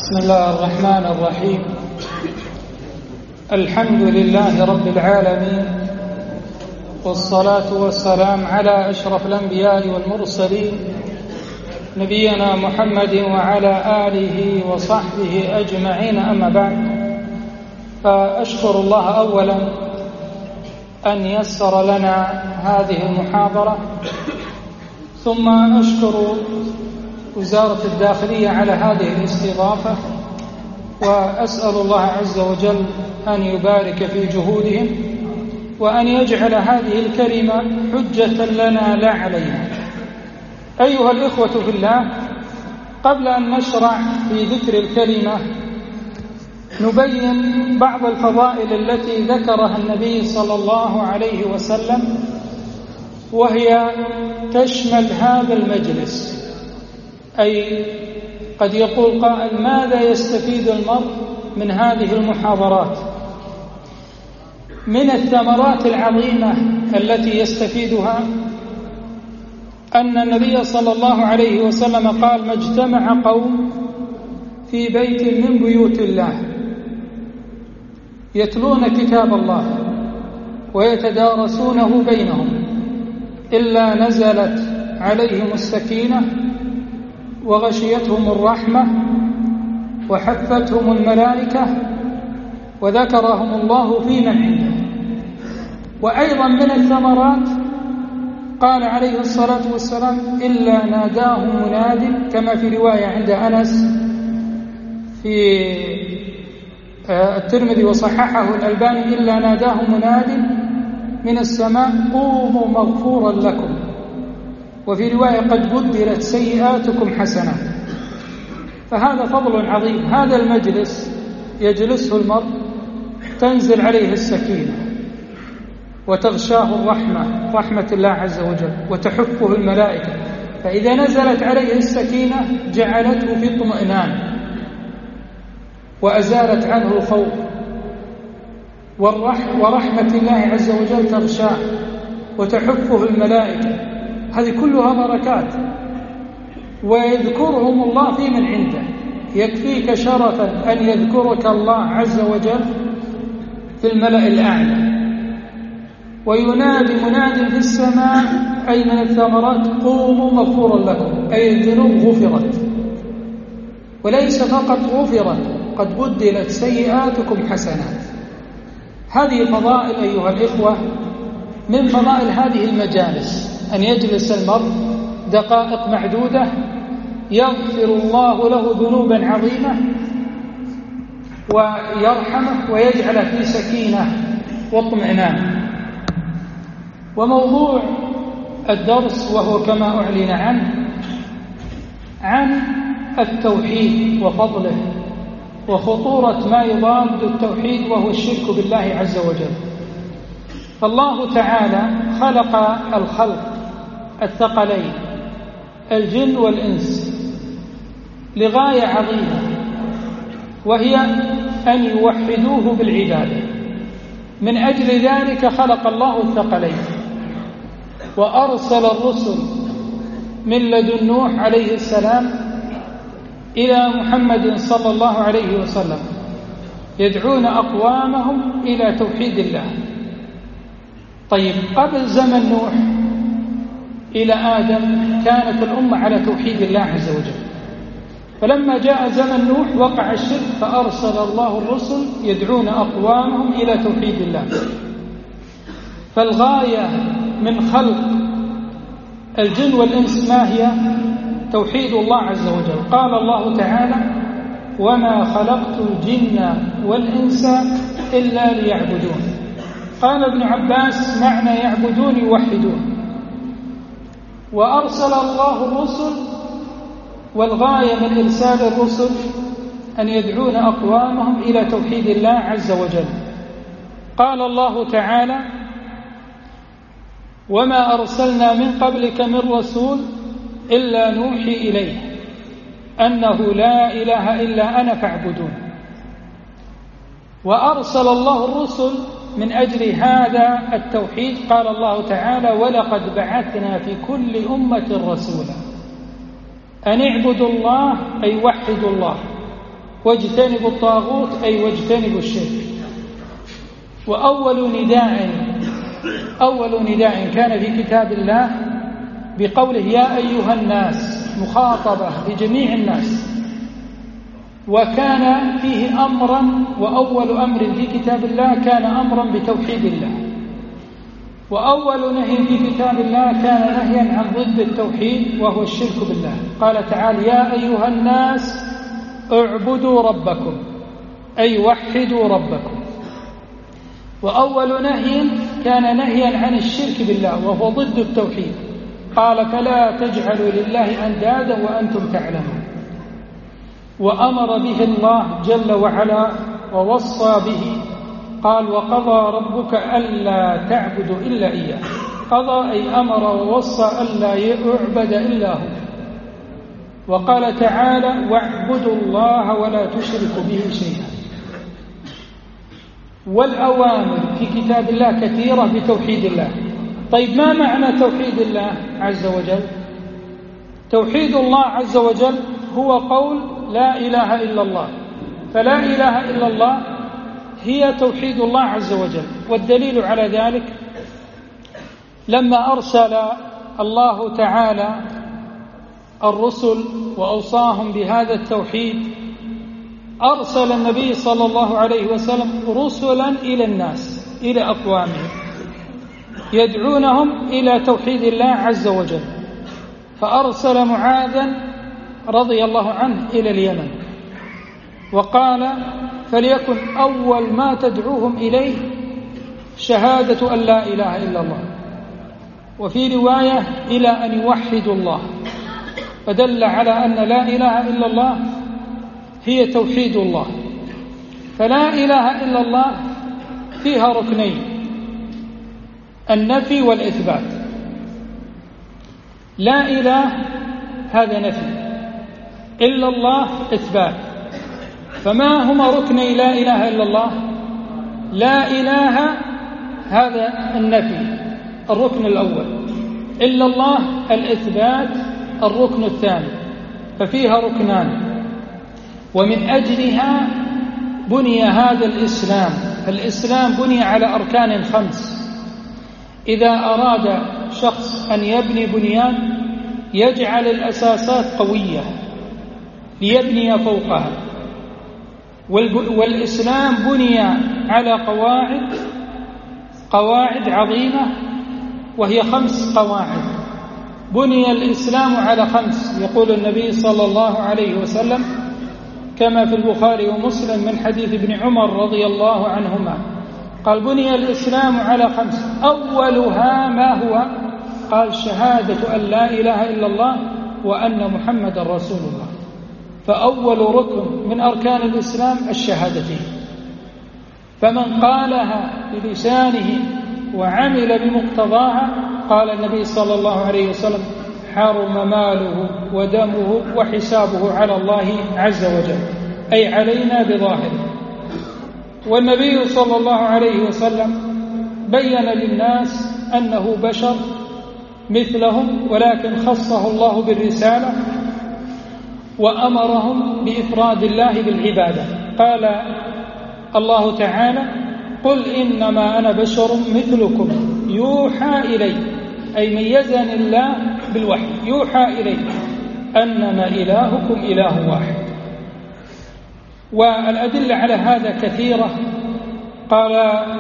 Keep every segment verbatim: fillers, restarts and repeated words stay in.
بسم الله الرحمن الرحيم. الحمد لله رب العالمين، والصلاة والسلام على أشرف الأنبياء والمرسلين نبينا محمد وعلى آله وصحبه أجمعين، أما بعد، فأشكر الله أولا أن يسر لنا هذه المحاضرة، ثم أشكر وزارة الداخلية على هذه الاستضافة، وأسأل الله عز وجل أن يبارك في جهودهم وأن يجعل هذه الكلمة حجة لنا لا علينا. أيها الإخوة في الله، قبل أن نشرع في ذكر الكلمة نبين بعض الفضائل التي ذكرها النبي صلى الله عليه وسلم، وهي تشمل هذا المجلس. أي قد يقول قائل: ماذا يستفيد المرء من هذه المحاضرات؟ من الثمرات العظيمة التي يستفيدها أن النبي صلى الله عليه وسلم قال: ما اجتمع قوم في بيت من بيوت الله يتلون كتاب الله ويتدارسونه بينهم إلا نزلت عليهم السكينة وغشيتهم الرحمة وحفتهم الملائكة وذكرهم الله في من عنده. وأيضا من الثمرات قال عليه الصلاة والسلام: إلا ناداهم مناد، كما في رواية عند أنس في الترمذي وصححه الألباني: إلا ناداهم مناد من السماء قوموا مغفورا لكم. وفي رواية: قد بدلت سيئاتكم حسنات. فهذا فضل عظيم. هذا المجلس يجلسه المرء تنزل عليه السكينة وتغشاه الرحمة، رحمة الله عز وجل، وتحفه الملائكة. فإذا نزلت عليه السكينة جعلته في اطمئنان وأزالت عنه الخوف، ورحمة الله عز وجل تغشاه وتحفه الملائكة. هذه كلها بركات. ويذكرهم الله في من عنده. يكفيك شرفا أن يذكرك الله عز وجل في الملأ الأعلى. وينادي مناد في السماء، أي من الثمرات: قوموا مغفورا لكم، أي الذنوب غفرت. وليس فقط غفرت، قد بدلت سيئاتكم حسنات. هذه فضائل أيها الإخوة، من فضائل هذه المجالس أن يجلس المرء دقائق معدودة يغفر الله له ذنوبا عظيمة ويرحمه ويجعل في سكينة واطمئنان. وموضوع الدرس وهو كما أعلن عنه عن التوحيد وفضله وخطورة ما يضاد التوحيد وهو الشرك بالله عز وجل. فالله تعالى خلق الخلق الثقلين الجن والإنس لغاية عظيمة، وهي أن يوحدوه بالعبادة. من أجل ذلك خلق الله الثقلين وأرسل الرسل من لدن نوح عليه السلام إلى محمد صلى الله عليه وسلم يدعون أقوامهم إلى توحيد الله. طيب، قبل زمن نوح إلى آدم كانت الأمة على توحيد الله عز وجل. فلما جاء زمن نوح وقع الشرك، فأرسل الله الرسل يدعون أقوامهم إلى توحيد الله. فالغاية من خلق الجن والإنس ما هي؟ توحيد الله عز وجل. قال الله تعالى: وما خلقت الجن والإنس إلا ليعبدون. قال ابن عباس: معنى يعبدون يوحدون. وأرسل الله الرسل، والغاية من إرسال الرسل أن يدعون أقوامهم إلى توحيد الله عز وجل. قال الله تعالى: وما أرسلنا من قبلك من رسول إلا نوحي إليه أنه لا إله إلا أنا فاعبدون. وأرسل الله الرسل من أجل هذا التوحيد. قال الله تعالى: ولقد بعثنا في كل أمة رسولا أن اعبدوا الله، أي وحدوا الله. واجتنبوا الطاغوت أي واجتنبوا الشرك. وأول نداء أول نداء كان في كتاب الله بقوله يا أيها الناس، مخاطبة لجميع الناس، وكان فيه أمرا، وأول أمر في كتاب الله كان أمرا بتوحيد الله، وأول نهي في كتاب الله كان نهيا عن ضد التوحيد وهو الشرك بالله. قال تعالى يا أيها الناس اعبدوا ربكم أي وحدوا ربكم. وأول نهي كان نهيا عن الشرك بالله وهو ضد التوحيد، قال فلا تجعلوا لله أندادا وأنتم تعلمون. وأمر به الله جل وعلا ووصى به، قال وقضى ربك ألا تعبدوا إلا إياه. قضى أي أمر ووصى ألا يعبد إلا هو. وقال تعالى واعبدوا الله ولا تشركوا به شيئا. والأوامر في كتاب الله كثيرة بتوحيد الله. طيب ما معنى توحيد الله عز وجل؟ توحيد الله عز وجل هو قول لا إله إلا الله، فلا إله إلا الله هي توحيد الله عز وجل. والدليل على ذلك لما أرسل الله تعالى الرسل وأوصاهم بهذا التوحيد، أرسل النبي صلى الله عليه وسلم رسلا إلى الناس، إلى أقوامهم، يدعونهم إلى توحيد الله عز وجل. فأرسل معاذا رضي الله عنه إلى اليمن، وقال فليكن أول ما تدعوهم إليه شهادة أن لا إله إلا الله، وفي رواية إلى أن يوحدوا الله، فدل على أن لا إله إلا الله هي توحيد الله. فلا إله إلا الله فيها ركنين، النفي والإثبات. لا إله هذا نفي، إلا الله إثبات. فما هما ركني لا إله إلا الله؟ لا إله هذا النفي الركن الأول، إلا الله الإثبات الركن الثاني، ففيها ركنان. ومن أجلها بني هذا الإسلام. الإسلام بني على أركان خمس. إذا أراد شخص أن يبني بنيان يجعل الأساسات قوية ليبني فوقها. والإسلام بني على قواعد قواعد عظيمة، وهي خمس قواعد. بني الإسلام على خمس، يقول النبي صلى الله عليه وسلم كما في البخاري ومسلم من حديث ابن عمر رضي الله عنهما، قال بني الإسلام على خمس، أولها ما هو؟ قال شهادة أن لا إله إلا الله وأن محمد رسول الله. فأول ركن من أركان الإسلام الشهادتين، فمن قالها بلسانه وعمل بمقتضاها قال النبي صلى الله عليه وسلم حرم ماله ودمه وحسابه على الله عز وجل، أي علينا بظاهره. والنبي صلى الله عليه وسلم بين للناس أنه بشر مثلهم، ولكن خصه الله بالرسالة وأمرهم بإفراد الله بالعبادة. قال الله تعالى قل إنما أنا بشر مثلكم يوحى إلي، أي ميزني الله بالوحي، يوحى إلي أنما إلهكم إله واحد. والأدلة على هذا كثيرة. قال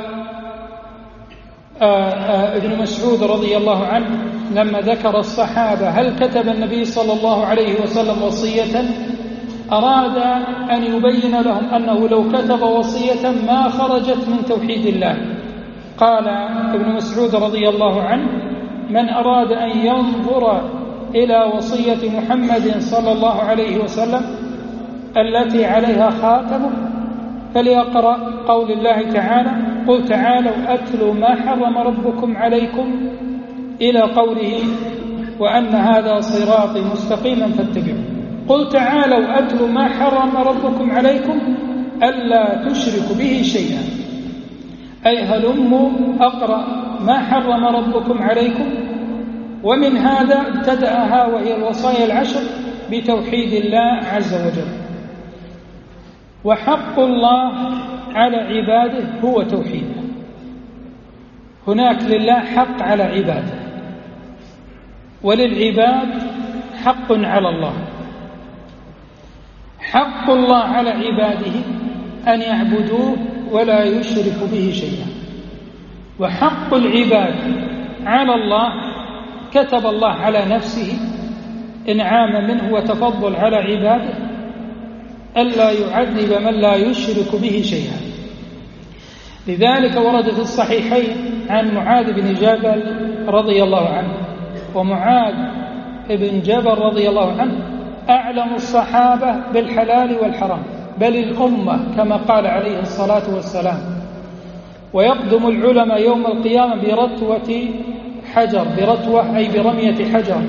آآ آآ ابن مسعود رضي الله عنه لما ذكر الصحابة هل كتب النبي صلى الله عليه وسلم وصية، أراد أن يبين لهم أنه لو كتب وصية ما خرجت من توحيد الله. قال ابن مسعود رضي الله عنه من أراد أن ينظر إلى وصية محمد صلى الله عليه وسلم التي عليها خاتمه فليقرأ قول الله تعالى قل تعالوا أتل ما حرم ربكم عليكم إلى قوله وأن هذا صراطي مستقيما فاتبعوه. قل تعالوا أتل ما حرم ربكم عليكم ألا تشركوا به شيئا، أي هلموا أقرأ ما حرم ربكم عليكم. ومن هذا ابتدأها وهي الوصايا العشر بتوحيد الله عز وجل. وحق الله على عباده هو توحيده. هناك لله حق على عباده، وللعباد حق على الله. حق الله على عباده أن يعبدوه ولا يشركوا به شيئا، وحق العباد على الله كتب الله على نفسه إنعام منه وتفضل على عباده ألا يعذب من لا يشرك به شيئا. لذلك ورد في الصحيحين عن معاذ بن جبل رضي الله عنه، ومعاذ بن جبل رضي الله عنه أعلم الصحابة بالحلال والحرام، بل الأمة كما قال عليه الصلاة والسلام. ويقدم العلماء يوم القيامة برتوة حجر، برتوة أي برمية حجر.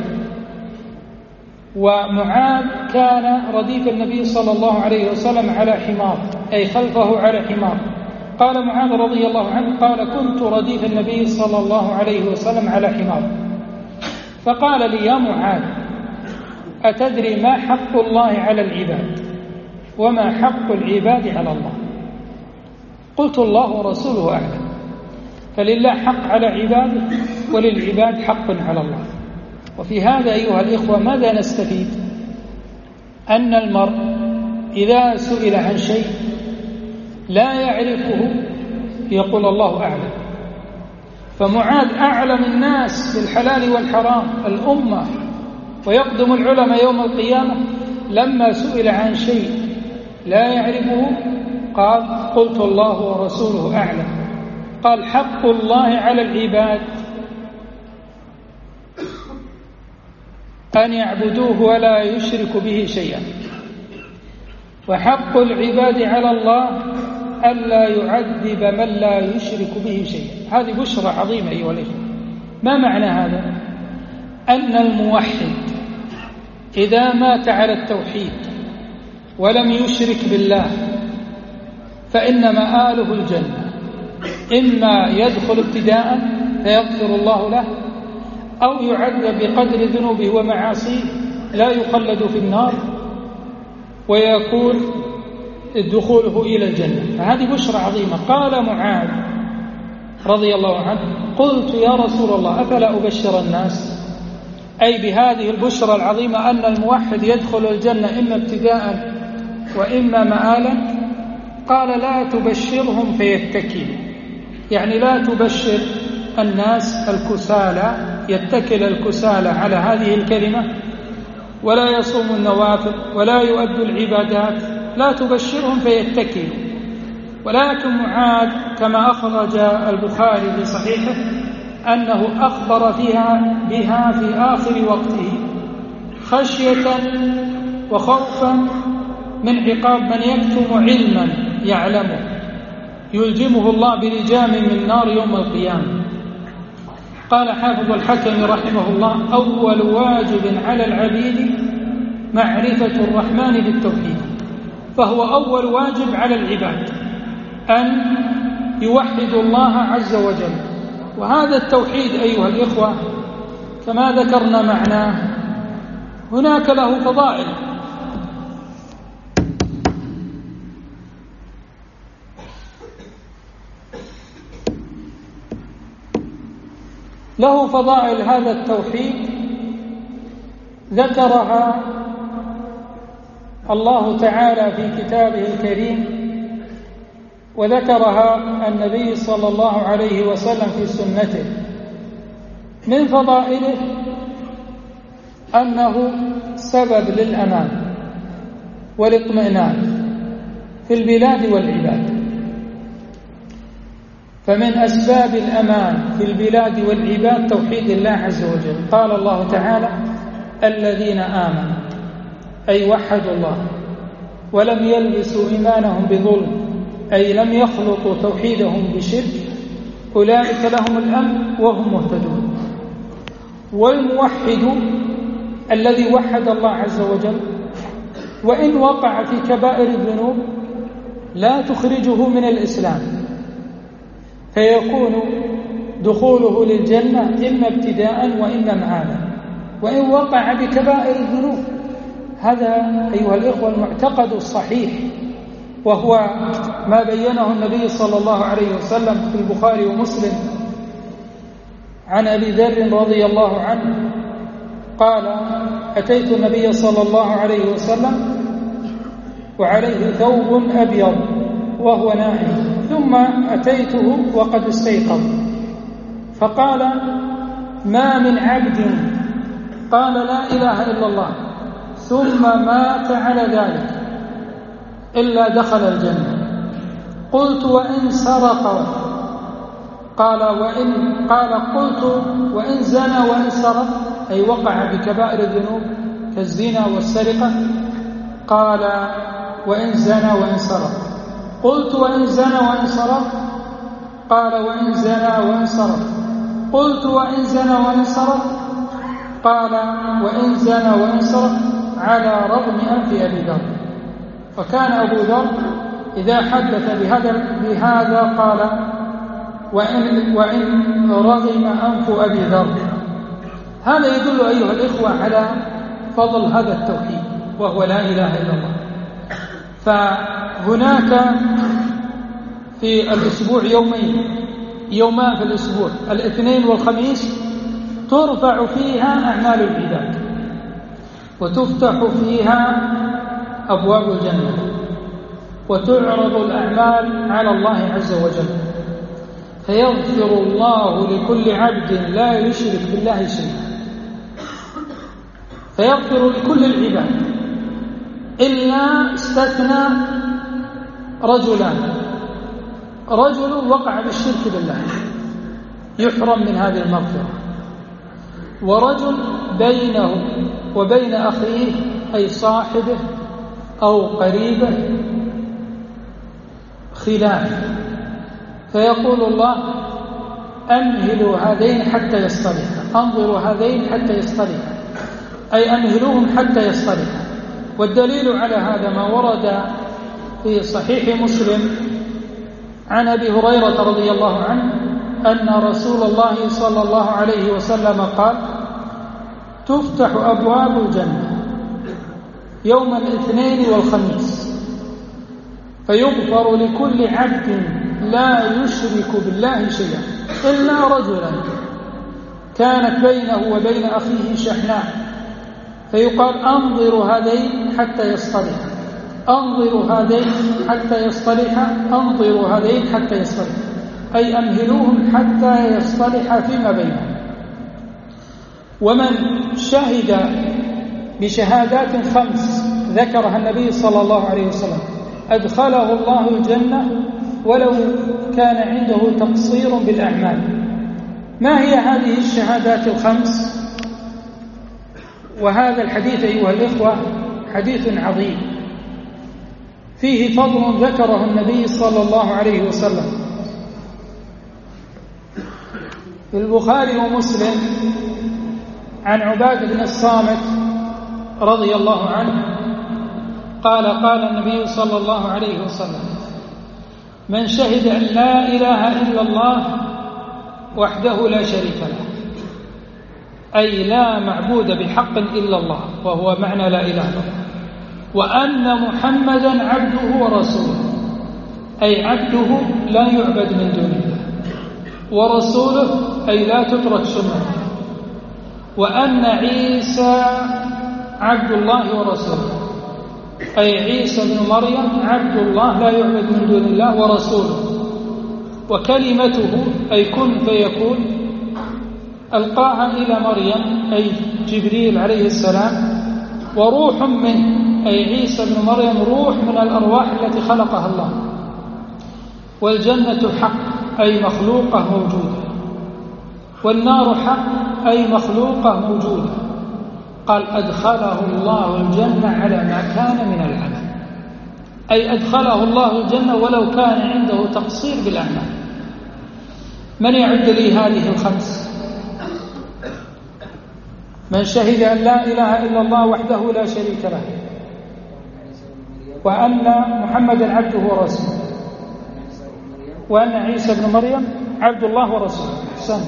ومعاذ كان رديف النبي صلى الله عليه وسلم على حمار، أي خلفه على حمار. قال معاذ رضي الله عنه قال كنت رديف النبي صلى الله عليه وسلم على حمار، فقال لي يا معاذ أتدري ما حق الله على العباد وما حق العباد على الله؟ قلت الله ورسوله أعلم. فلله حق على عباده وللعباد حق على الله. وفي هذا أيها الإخوة ماذا نستفيد؟ أن المرء إذا سئل عن شيء لا يعرفه يقول الله أعلم. فمعاذ أعلم الناس بالحلال والحرام الأمة، ويقدم العلماء يوم القيامة لما سئل عن شيء لا يعرفه قال قلت الله ورسوله أعلم. قال حق الله على العباد أن يعبدوه ولا يشركوا به شيئا، وحق العباد على الله ألا يعذب من لا يشرك به شيئا. هذه بشرى عظيمة أيها الإخوة. ما معنى هذا؟ أن الموحد إذا مات على التوحيد ولم يشرك بالله فإن مآله الجنة، إما يدخل ابتداء فيغفر الله له، أو يعذب بقدر ذنوبه ومعاصيه لا يخلد في النار ويكون دخوله إلى الجنة. فهذه بشرى عظيمة. قال معاذ رضي الله عنه قلت يا رسول الله أفلا أبشر الناس؟ أي بهذه البشرى العظيمة أن الموحد يدخل الجنة إما ابتداء وإما مآلا. قال لا تبشرهم فيتكلوا، يعني لا تبشر الناس الكسالى، يتكل الكسالى على هذه الكلمة ولا يصوم النوافل ولا يؤدوا العبادات، لا تبشرهم فيتكلوا. ولكن معاذ كما أخرج البخاري في صحيحه أنه أخبر فيها بها في آخر وقته خشية وخوفا من عقاب من يكتم علما يعلمه يلجمه الله بلجام من نار يوم القيامة. قال حافظ الحكم رحمه الله أول واجب على العبيد معرفة الرحمن بالتوحيد، فهو أول واجب على العباد أن يوحدوا الله عز وجل. وهذا التوحيد أيها الإخوة كما ذكرنا معناه هناك له فضائل. له فضائل هذا التوحيد ذكرها الله تعالى في كتابه الكريم، وذكرها النبي صلى الله عليه وسلم في سنته. من فضائله أنه سبب للأمان والاطمئنان في البلاد والعباد. فمن أسباب الأمان في البلاد والعباد توحيد الله عز وجل. قال الله تعالى الذين آمنوا، أي وحدوا الله ولم يلبسوا إيمانهم بظلم، أي لم يخلطوا توحيدهم بشرك، أولئك لهم الأمن وهم مهتدون. والموحد الذي وحد الله عز وجل وإن وقع في كبائر الذنوب لا تخرجه من الإسلام، فيكون دخوله للجنة إما ابتداء وإما معادا، وإن وقع بكبائر الذنوب. هذا أيها الإخوة المعتقد الصحيح وهو ما بينه النبي صلى الله عليه وسلم في البخاري ومسلم عن أبي ذر رضي الله عنه قال: أتيت النبي صلى الله عليه وسلم وعليه ثوب أبيض وهو نائم، ثم أتيته وقد استيقظ، فقال: ما من عبد قال لا إله إلا الله ثم مات على ذلك إلا دخل الجنة. قلت: وإن سرق؟ قال: وإن قال قلت: وإن زنى وإن سرق، أي وقع بكبائر الذنوب كالزنا والسرقة؟ قال: وإن زنى وإن سرق. قلت: وإن زنى وإن سرق؟ قال: وإن زنى وإن سرق. قلت: وإن زنى وإن سرق؟ قال: وإن زنى وإن سرق على رغم أنف أبي ذر. فكان أبو ذر إذا حدث بهذا, بهذا قال: وإن, وإن رغم أنف أبي ذر. هذا يدل أيها الإخوة على فضل هذا التوحيد وهو لا إله إلا الله. فهناك في الأسبوع يومين يومان في الأسبوع، الاثنين والخميس، ترفع فيها أعمال العباد وتفتح فيها أبواب الجنة وتعرض الأعمال على الله عز وجل، فيغفر الله لكل عبد لا يشرك بالله شيئا، فيغفر لكل العباد إلا استثنى رجلان: رجل وقع بالشرك بالله يحرم من هذه المغفرة، ورجل بينه وبين أخيه أي صاحبه أو قريبه خلاف، فيقول الله: أمهلوا هذين حتى يصطلحا، أنظروا هذين حتى يصطلحا، أي أمهلوهم حتى يصطلحا. والدليل على هذا ما ورد في صحيح مسلم عن أبي هريرة رضي الله عنه أن رسول الله صلى الله عليه وسلم قال: تفتح أبواب الجنة يوم الاثنين والخميس، فيغفر لكل عبد لا يشرك بالله شيئا إلا رجلا كانت بينه وبين أخيه شحناء، فيقال: أنظروا هذين حتى يصطلحا، أنظروا هذين حتى يصطلحا، أنظروا هذين حتى يصطلحا، أي أمهلوهم حتى يصطلحا فيما بينهم. ومن شهد بشهادات خمس ذكرها النبي صلى الله عليه وسلم أدخله الله الجنة ولو كان عنده تقصير بالأعمال. ما هي هذه الشهادات الخمس؟ وهذا الحديث أيها الإخوة حديث عظيم فيه فضل ذكره النبي صلى الله عليه وسلم. في البخاري ومسلم عن عبادة بن الصامت رضي الله عنه قال: قال النبي صلى الله عليه وسلم: من شهد أن لا إله إلا الله وحده لا شريك له، أي لا معبود بحق إلا الله، وهو معنى لا إله إلا الله، وأن محمدا عبده ورسوله، أي عبده لا يعبد من دون الله، ورسوله أي لا تترك سنته، وأن عيسى عبد الله ورسوله، أي عيسى بن مريم عبد الله لا يعبد من دون الله ورسوله، وكلمته أي كن فيكون ألقاها إلى مريم أي جبريل عليه السلام، وروح منه أي عيسى بن مريم روح من الأرواح التي خلقها الله، والجنة حق أي مخلوقة موجودة، والنار حق أي مخلوقة موجودة. قال: أدخله الله الجنة على ما كان من العمل، أي أدخله الله الجنة ولو كان عنده تقصير بالأعمال. من يعد لي هذه الخمس؟ من شهد أن لا إله إلا الله وحده لا شريك له، وأن محمدا عبده ورسوله، وأن عيسى بن مريم عبد الله ورسوله. أحسن.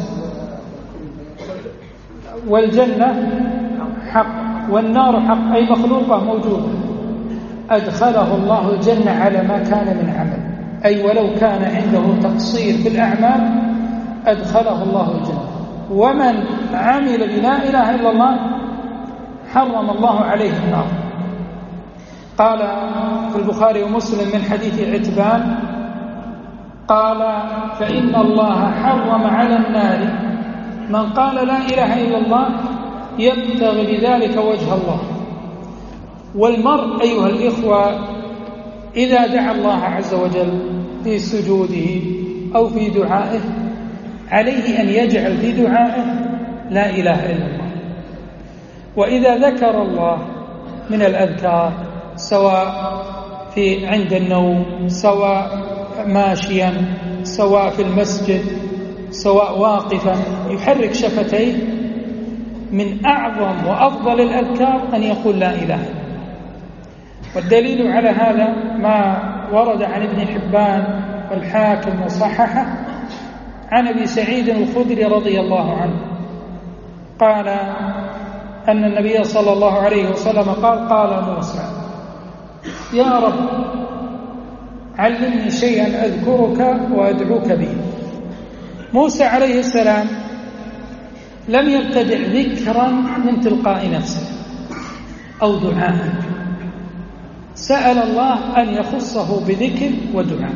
والجنة حق والنار حق أي مخلوقة موجودة. أدخله الله الجنة على ما كان من عمل، أي ولو كان عنده تقصير في الأعمال أدخله الله الجنة. ومن عمل بلا إله إلا الله حرم الله عليه النار. قال في البخاري ومسلم من حديث عتبان قال: فإن الله حرم على النار من قال لا إله إلا الله يبتغي بذلك وجه الله. والمرء أيها الإخوة إذا دعا الله عز وجل في سجوده أو في دعائه عليه أن يجعل في دعائه لا إله إلا الله. وإذا ذكر الله من الأذكار سواء في عند النوم، سواء ماشيا، سواء في المسجد، سواء واقفا، يحرك شفتيه، من أعظم وأفضل الأذكار أن يقول لا إله إلا الله. والدليل على هذا ما ورد عن ابن حبان والحاكم وصححه عن أبي سعيد الخدري رضي الله عنه قال أن النبي صلى الله عليه وسلم قال: قال موسى: يا رب علمني شيئا أذكرك وأدعوك به. موسى عليه السلام لم يبتدع ذكرا من تلقاء نفسه أو دعاء، سأل الله أن يخصه بذكر ودعاء،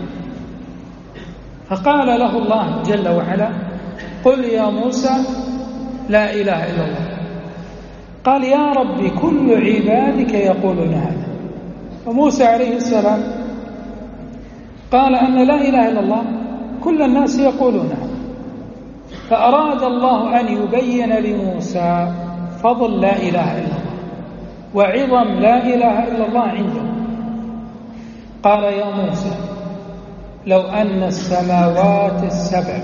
فقال له الله جل وعلا: قل يا موسى لا إله إلا الله. قال: يا رب كل عبادك يقولون هذا. وموسى عليه السلام قال أن لا إله إلا الله كل الناس يقولونها، فأراد الله أن يبين لموسى فضل لا إله إلا الله وعظم لا إله إلا الله عنده. قال: يا موسى لو أن السماوات السبع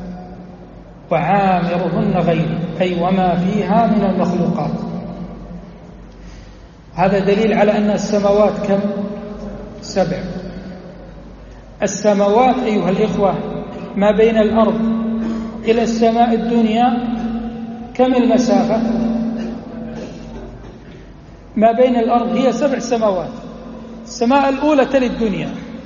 وعامرهن غيري، أي وما فيها من المخلوقات. هذا دليل على أن السماوات كم؟ سبع. السماوات أيها الإخوة ما بين الأرض إلى السماء الدنيا كم المسافة؟ ما بين الأرض هي سبع سماوات، السماء الأولى تلي الدنيا.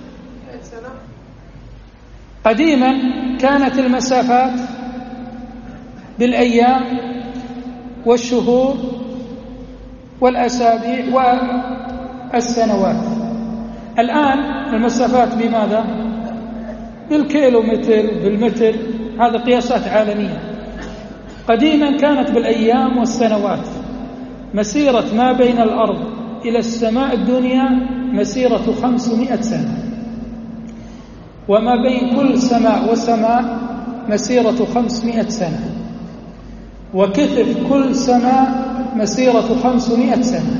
قديما كانت المسافات بالأيام والشهور والأسابيع والسنوات. الآن المسافات بماذا؟ بالكيلومتر، بالمتر، هذا قياسات عالمية. قديما كانت بالأيام والسنوات. مسيرة ما بين الأرض إلى السماء الدنيا مسيرة خمسمائة سنة، وما بين كل سماء وسماء مسيرة خمسمائة سنة، وكثف كل سماء مسيرة خمسمائة سنة.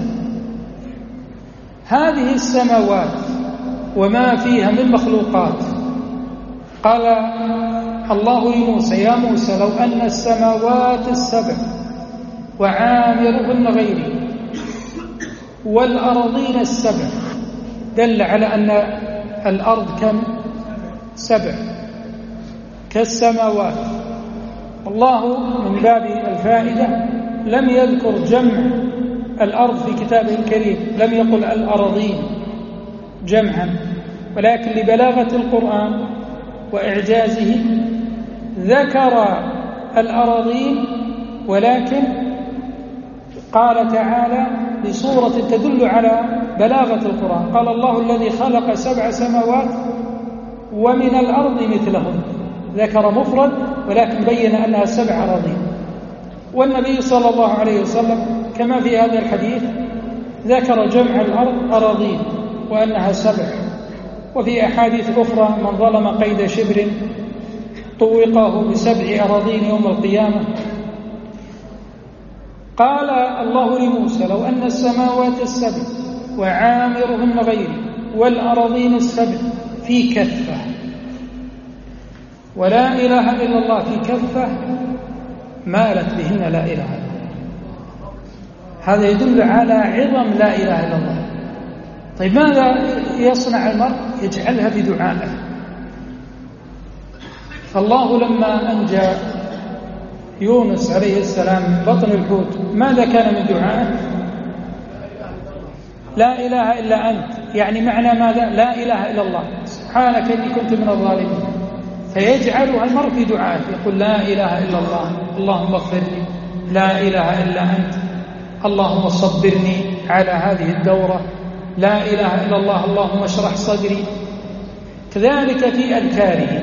هذه السماوات وما فيها من مخلوقات. قال الله لموسى: يا موسى لو أن السماوات السبع وعامرهن غيري والأرضين السبع، دل على أن الأرض كم؟ سبع كالسماوات. الله من باب الفائدة لم يذكر جمع الأرض في كتابه الكريم، لم يقل الأرضين جمعا، ولكن لبلاغة القرآن وإعجازه ذكر الأراضين، ولكن قال تعالى بصورة تدل على بلاغة القرآن. قال: الله الذي خلق سبع سماوات ومن الأرض مثلهن. ذكر مفرد ولكن بين أنها سبع أراضين. والنبي صلى الله عليه وسلم كما في هذا الحديث ذكر جمع الأرض أراضين وأنها سبع. وفي أحاديث أخرى: من ظلم قيد شبر طوقه بسبع أراضين يوم القيامة. قال الله لموسى: لو أن السماوات السبع وعامرهن غيري والأراضين السبع في كفة، ولا إله إلا الله في كفة، مالت بهن لا إله إلا الله. هذا يدل على عظم لا إله إلا الله. طيب ماذا يصنع المرء؟ يجعلها في دعائه. فالله لما أنجى يونس عليه السلام من بطن الحوت ماذا كان من دعائه؟ لا إله إلا أنت يعني معنى ماذا؟ لا إله إلا الله، سبحانك إني كنت من الظالمين. فيجعلها المرء في دعاء، يقول لا إله إلا الله، اللهم اغفر لي، لا إله إلا أنت، اللهم صبرني على هذه الدورة، لا إله إلا الله، اللهم اشرح صدري. كذلك في أذكاره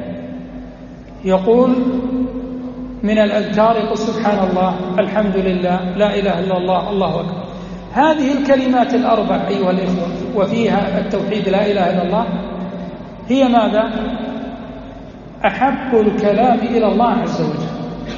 يقول من الأذكار يقول سبحان الله، الحمد لله، لا إله إلا الله، الله أكبر. هذه الكلمات الأربع أيها الإخوة وفيها التوحيد لا إله إلا الله هي ماذا؟ أحب الكلام إلى الله عز وجل.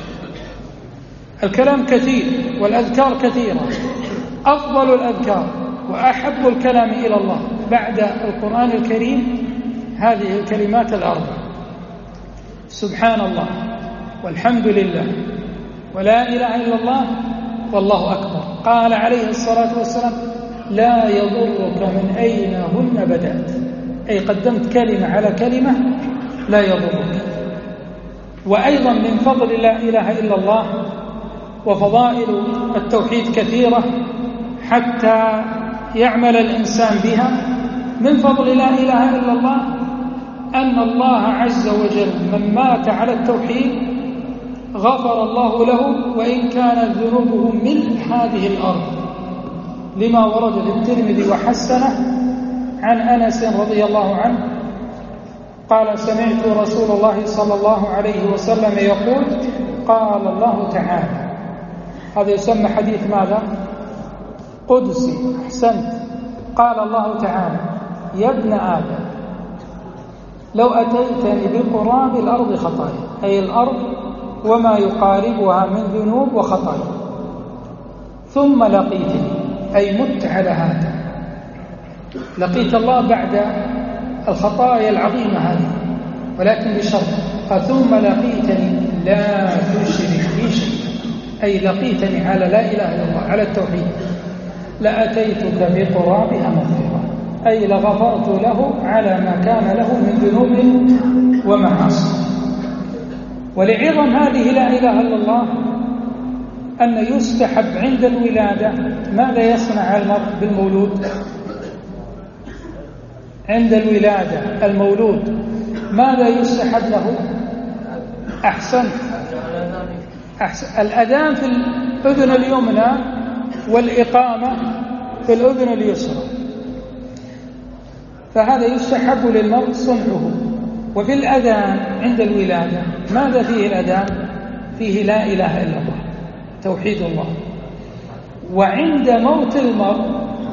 الكلام كثير والأذكار كثيرة، أفضل الأذكار وأحب الكلام إلى الله بعد القرآن الكريم هذه الكلمات الأربع: سبحان الله، والحمد لله، ولا إله إلا الله، والله أكبر. قال عليه الصلاة والسلام: لا يضرك من أين هن بدأت، أي قدمت كلمة على كلمة لا يضرك. وأيضا من فضل لا إله إلا الله وفضائل التوحيد كثيرة حتى يعمل الإنسان بها. من فضل لا إله إلا الله أن الله عز وجل من مات على التوحيد غفر الله له وإن كانت ذنوبه ملء هذه الأرض، لما ورد في الترمذي وحسنه عن أنس رضي الله عنه قال: سمعت رسول الله صلى الله عليه وسلم يقول: قال الله تعالى، هذا يسمى حديث ماذا؟ قدسي. أحسنت. قال الله تعالى: يا ابن آدم لو أتيتني بقراب الأرض خطايا، أي الأرض وما يقاربها من ذنوب وخطايا، ثم لقيتني، أي مت على هذا، لقيت الله بعد الخطايا العظيمة هذه، ولكن بشرط: ثم لقيتني لا تشرك بي شيئا، أي لقيتني على لا إله إلا الله، على التوحيد، لأتيتك بقرابها مغفرة، أي لغفرت له على ما كان له من ذنوب ومعاصي. ولعظم هذه لا إله إلا الله أن يستحب عند الولادة. ماذا يصنع المرء بالمولود؟ عند الولادة المولود ماذا يستحب له؟ أحسن أحسن الأذان في الأذن اليمنى والإقامة في الأذن اليسرى، فهذا يستحب للمرء صنعه. وفي الأذان عند الولادة ماذا فيه الأذان؟ فيه لا إله إلا الله، توحيد الله. وعند موت المرء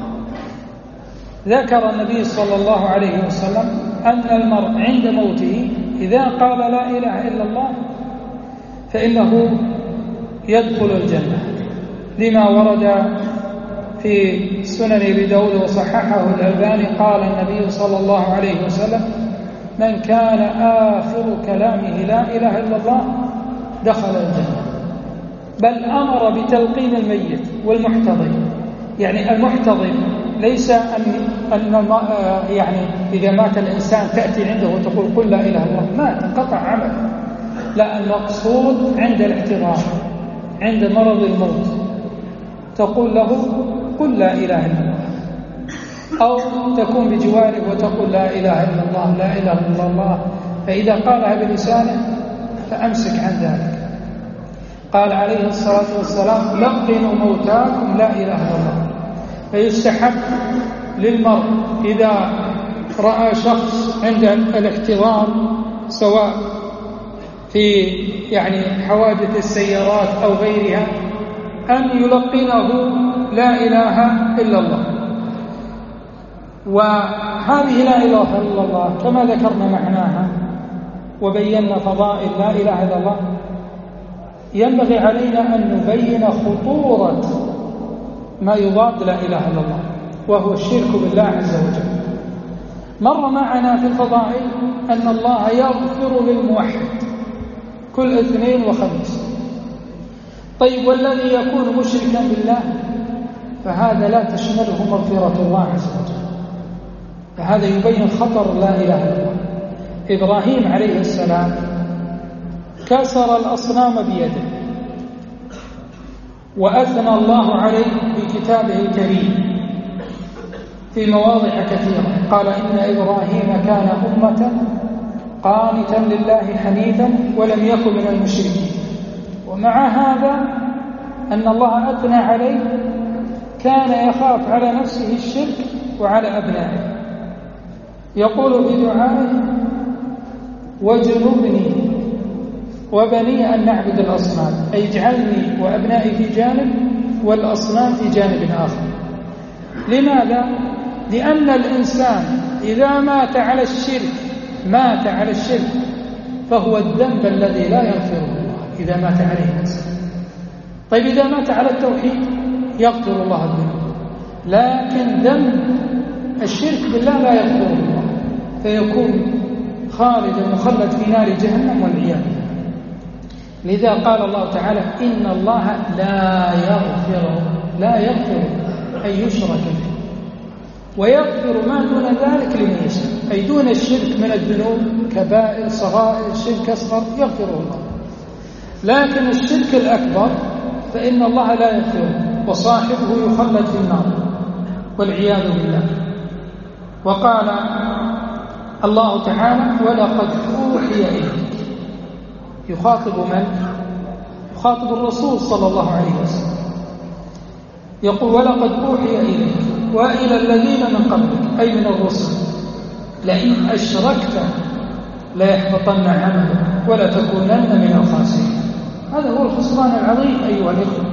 ذكر النبي صلى الله عليه وسلم أن المرء عند موته إذا قال لا إله إلا الله فإنه يدخل الجنة، لما ورد في سنن أبي داود وصححه الألباني قال النبي صلى الله عليه وسلم: من كان آخر كلامه لا إله إلا الله دخل الجنة. بل أمر بتلقين الميت والمحتضر، يعني المحتضر ليس أن, أن يعني إذا مات الإنسان تأتي عنده وتقول قل لا إله إلا الله، ما تنقطع عمله. لا، المقصود عند الاحتضار، عند مرض الموت تقول له قل لا إله إلا الله، أو تكون بجواره وتقول لا إله إلا الله، لا إله إلا الله، فإذا قالها بلسانه فأمسك عن ذلك. قال عليه الصلاة والسلام: لقنوا موتاكم لا إله إلا الله. فيستحب للمرء إذا رأى شخص عند الاحتضار سواء في يعني حوادث السيارات أو غيرها أن يلقنه لا إله إلا الله. وهذه لا إله إلا الله كما ذكرنا معناها وبينا فضائل لا إله إلا الله، ينبغي علينا أن نبين خطورة ما يضاد لا إله إلا الله، وهو الشرك بالله عز وجل. مر معنا في الفضائل أن الله يغفر للموحد كل اثنين وخميس. طيب، والذي يكون مشركا بالله فهذا لا تشمله مغفرة الله عز وجل. فهذا يبين خطر لا إله إلا الله. إبراهيم عليه السلام كسر الأصنام بيده وأثنى الله عليه في كتابه الكريم في مواضع كثيرة. قال إن إبراهيم كان أمة قانتا لله حنيفا ولم يكن من المشركين. ومع هذا أن الله أثنى عليه كان يخاف على نفسه الشرك وعلى أبنائه. يقول في دعائه واجنبني وبني أن نعبد الأصنام، أي اجعلني وأبنائي في جانب والأصنام في جانب آخر. لماذا؟ لأن الإنسان إذا مات على الشرك مات على الشرك فهو الذنب الذي لا يغفره الله إذا مات عليه الإنسان. طيب إذا مات على التوحيد يغفر الله الذنوب، لكن ذنب الشرك بالله لا يغفره الله، فيكون خالدا مخلد في نار جهنم والعياذ بالله. لذا قال الله تعالى إن الله لا يغفر لا يغفر أن يشرك به ويغفر ما دون ذلك لمن يشاء، أي دون الشرك من الذنوب كبائر صغائر شرك أصغر يغفره الله، لكن الشرك الأكبر فإن الله لا يغفره وصاحبه يخلد في النار والعياذ بالله. وقال الله تعالى ولقد أوحي إليك، يخاطب من؟ يخاطب الرسول صلى الله عليه وسلم، يقول ولقد أوحي إليك وإلى الذين من قبلك أي من الرسل لئن أشركت ليحبطن عملك ولا تكونن من الخاسرين. هذا هو الخسران العظيم أيها الإخوة.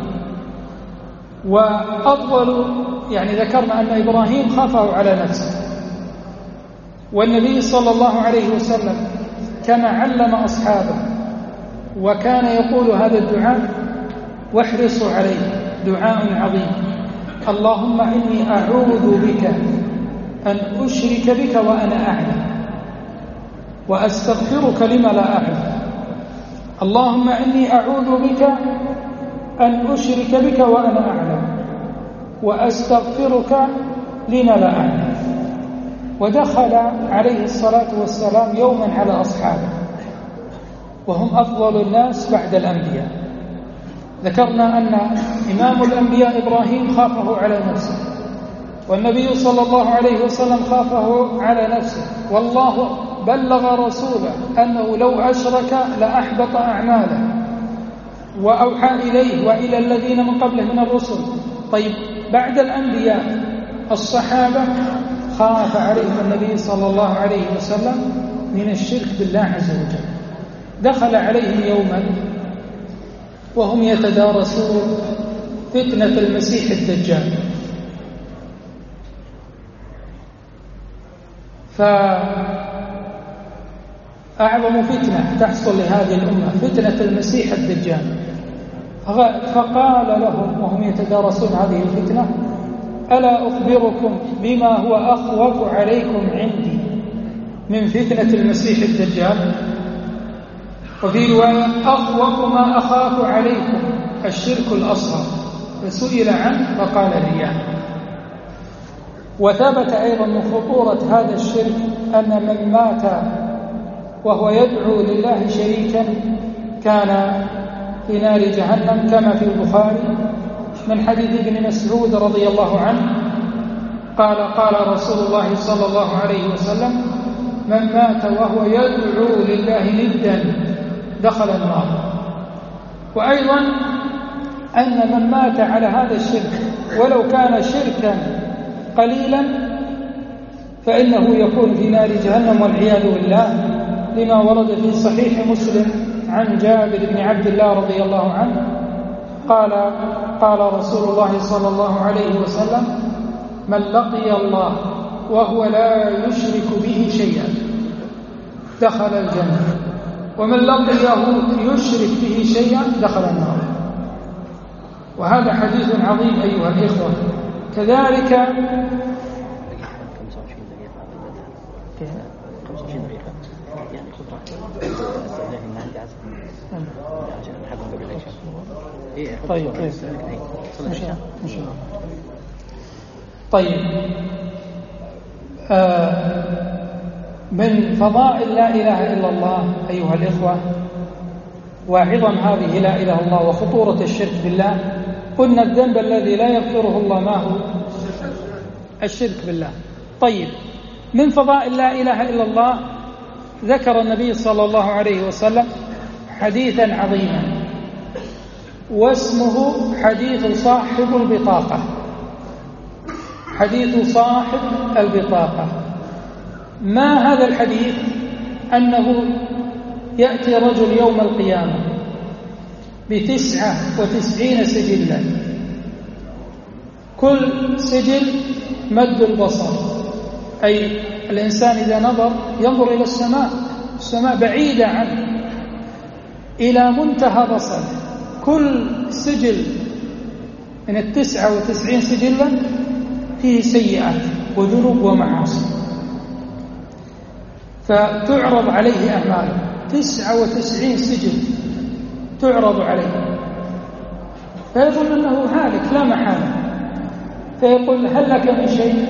وأفضل يعني ذكرنا أن إبراهيم خافه على نفسه، والنبي صلى الله عليه وسلم كما علم أصحابه وكان يقول هذا الدعاء واحرصوا عليه، دعاء عظيم: اللهم إني أعوذ بك أن أشرك بك وأنا أعلم وأستغفرك لما لا أعلم. اللهم إني أعوذ بك أن أشرك بك وأنا أعلم وأستغفرك لما لا أعلم. ودخل عليه الصلاة والسلام يوما على أصحابه وهم أفضل الناس بعد الأنبياء. ذكرنا أن إمام الأنبياء إبراهيم خافه على نفسه، والنبي صلى الله عليه وسلم خافه على نفسه، والله بلغ رسوله أنه لو أشرك لأحبط أعماله، وأوحى إليه وإلى الذين من قبله من الرسل. طيب بعد الأنبياء الصحابة خاف عليهم النبي صلى الله عليه وسلم من الشرك بالله عز وجل. دخل عليهم يوما وهم يتدارسون فتنة المسيح الدجال، فأعظم فتنة تحصل لهذه الأمة فتنة المسيح الدجال. فقال لهم وهم يتدارسون هذه الفتنة: ألا أخبركم بما هو أخوف عليكم عندي من فتنة المسيح الدجال؟ وفي رواية: أخوف ما أخاف عليكم الشرك الأصغر. فسئل عنه فقال الرياء. وثبت أيضا من خطورة هذا الشرك أن من مات وهو يدعو لله شريكا كان في نار جهنم، كما في البخاري من حديث ابن مسعود رضي الله عنه قال: قال رسول الله صلى الله عليه وسلم: من مات وهو يدعو لله ندا دخل النار. وأيضا أن من مات على هذا الشرك ولو كان شركا قليلا فإنه يكون في نار جهنم والعياذ بالله، لما ورد في صحيح مسلم عن جابر بن عبد الله رضي الله عنه قال: قال رسول الله صلى الله عليه وسلم: من لقي الله وهو لا يشرك به شيئا دخل الجنة، ومن لقيه يشرك به شيئا دخل النار. وهذا حديث عظيم أيها الإخوة. كذلك طيب طيب طيب آه من فضائل لا إله إلا الله أيها الإخوة وعظم هذه لا إله إلا الله وخطورة الشرك بالله، قلنا الذنب الذي لا يغفره الله ما هو؟ الشرك بالله. طيب، من فضائل لا إله إلا الله ذكر النبي صلى الله عليه وسلم حديثا عظيما واسمه حديث صاحب البطاقة. حديث صاحب البطاقة، ما هذا الحديث؟ أنه يأتي رجل يوم القيامة بتسعة وتسعين سجلا، كل سجل مد البصر، أي الإنسان إذا نظر ينظر إلى السماء، السماء بعيدة عنه إلى منتهى بصره. كل سجل من التسعة وتسعين سجلا فيه سيئات وذنوب ومعاصي، فتعرض عليه أعماله، تسعة وتسعين سجل تعرض عليه، فيظن أنه هالك لا محالة، فيقول هل لك من شيء؟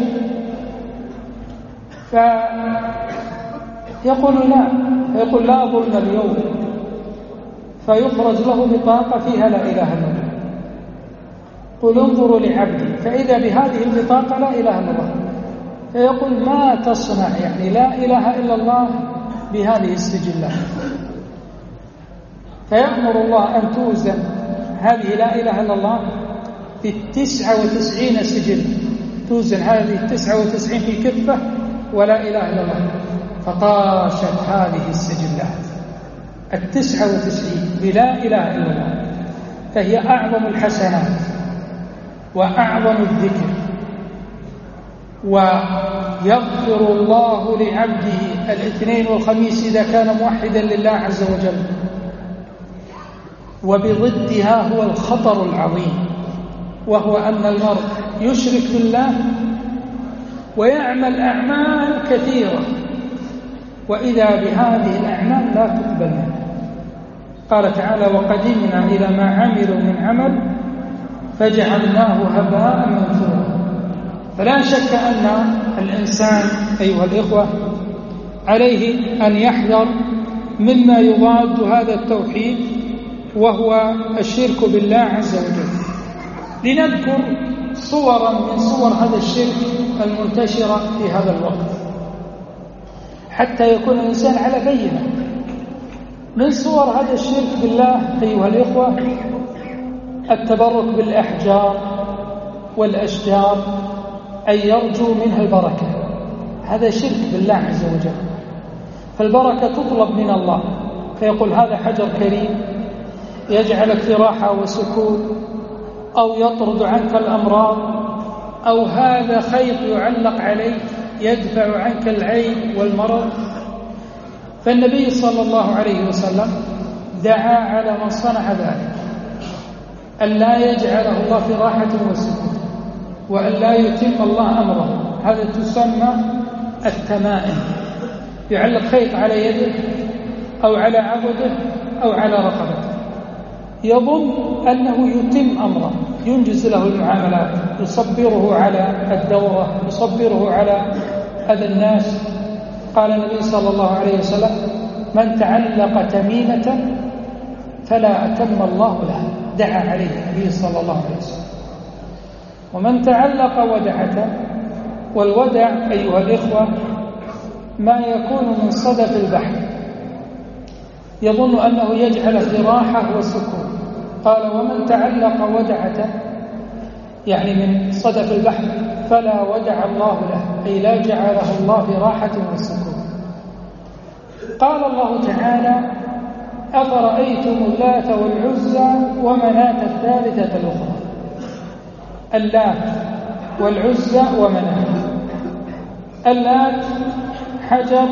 فيقول لا، فيقول لا أظن اليوم، فيخرج له بطاقة فيها لا إله إلا الله. قل انظروا لعبدي، فإذا بهذه البطاقة لا إله إلا الله، فيقول ما تصنع يعني لا إله إلا الله بهذه السجلات؟ فيأمر الله أن توزن هذه لا إله إلا الله في التسعة وتسعين سجل، توزن هذه التسعة وتسعين في كفة ولا إله إلا الله، فطاشت هذه السجلات التسعة وتسعين بلا إله إلا الله، فهي أعظم الحسنات وأعظم الذكر. ويغفر الله لعبده الاثنين والخميس إذا كان موحدا لله عز وجل. وبضدها هو الخطر العظيم، وهو أن المرء يشرك بالله ويعمل أعمال كثيرة وإذا بهذه الأعمال لا تقبل منه. قال تعالى وقدمنا إلى ما عملوا من عمل فجعلناه هباء منثورا. فلا شك أن الإنسان أيها الإخوة عليه أن يحذر مما يضاد هذا التوحيد وهو الشرك بالله عز وجل. لنذكر صورا من صور هذا الشرك المنتشرة في هذا الوقت حتى يكون الإنسان على بينة. من صور هذا الشرك بالله أيها الإخوة التبرك بالأحجار والأشجار أي يرجو منها البركة، هذا شرك بالله عز وجل. فالبركة تطلب من الله، فيقول هذا حجر كريم يجعلك في راحة وسكون، أو يطرد عنك الأمراض، أو هذا خيط يعلق عليك يدفع عنك العين والمرض. فالنبي صلى الله عليه وسلم دعا على من صنع ذلك أن لا يجعله الله في راحة وسكون، وأن لا يتم الله أمره. هذا تسمى التمائم، يعلق خيط على يده أو على عضده أو على رقبته، يظن أنه يتم أمره، ينجز له المعاملات، يصبره على الدورة، يصبره على أذى الناس. قال النبي صلى الله عليه وسلم من تعلق تميمة فلا أتم الله له، دعا عليه النبي صلى الله عليه وسلم. ومن تعلق ودعة، والودع أيها الإخوة ما يكون من صدف البحر، يظن أنه يجعل في راحة وسكون. قال ومن تعلق ودعة يعني من صدف البحر فلا ودع الله له، أي لا جعله الله في راحة وسكون. قال الله تعالى أفرأيتم اللات والعزى ومناة الثالثة الأخرى. اللات والعزى ومناة. اللات حجر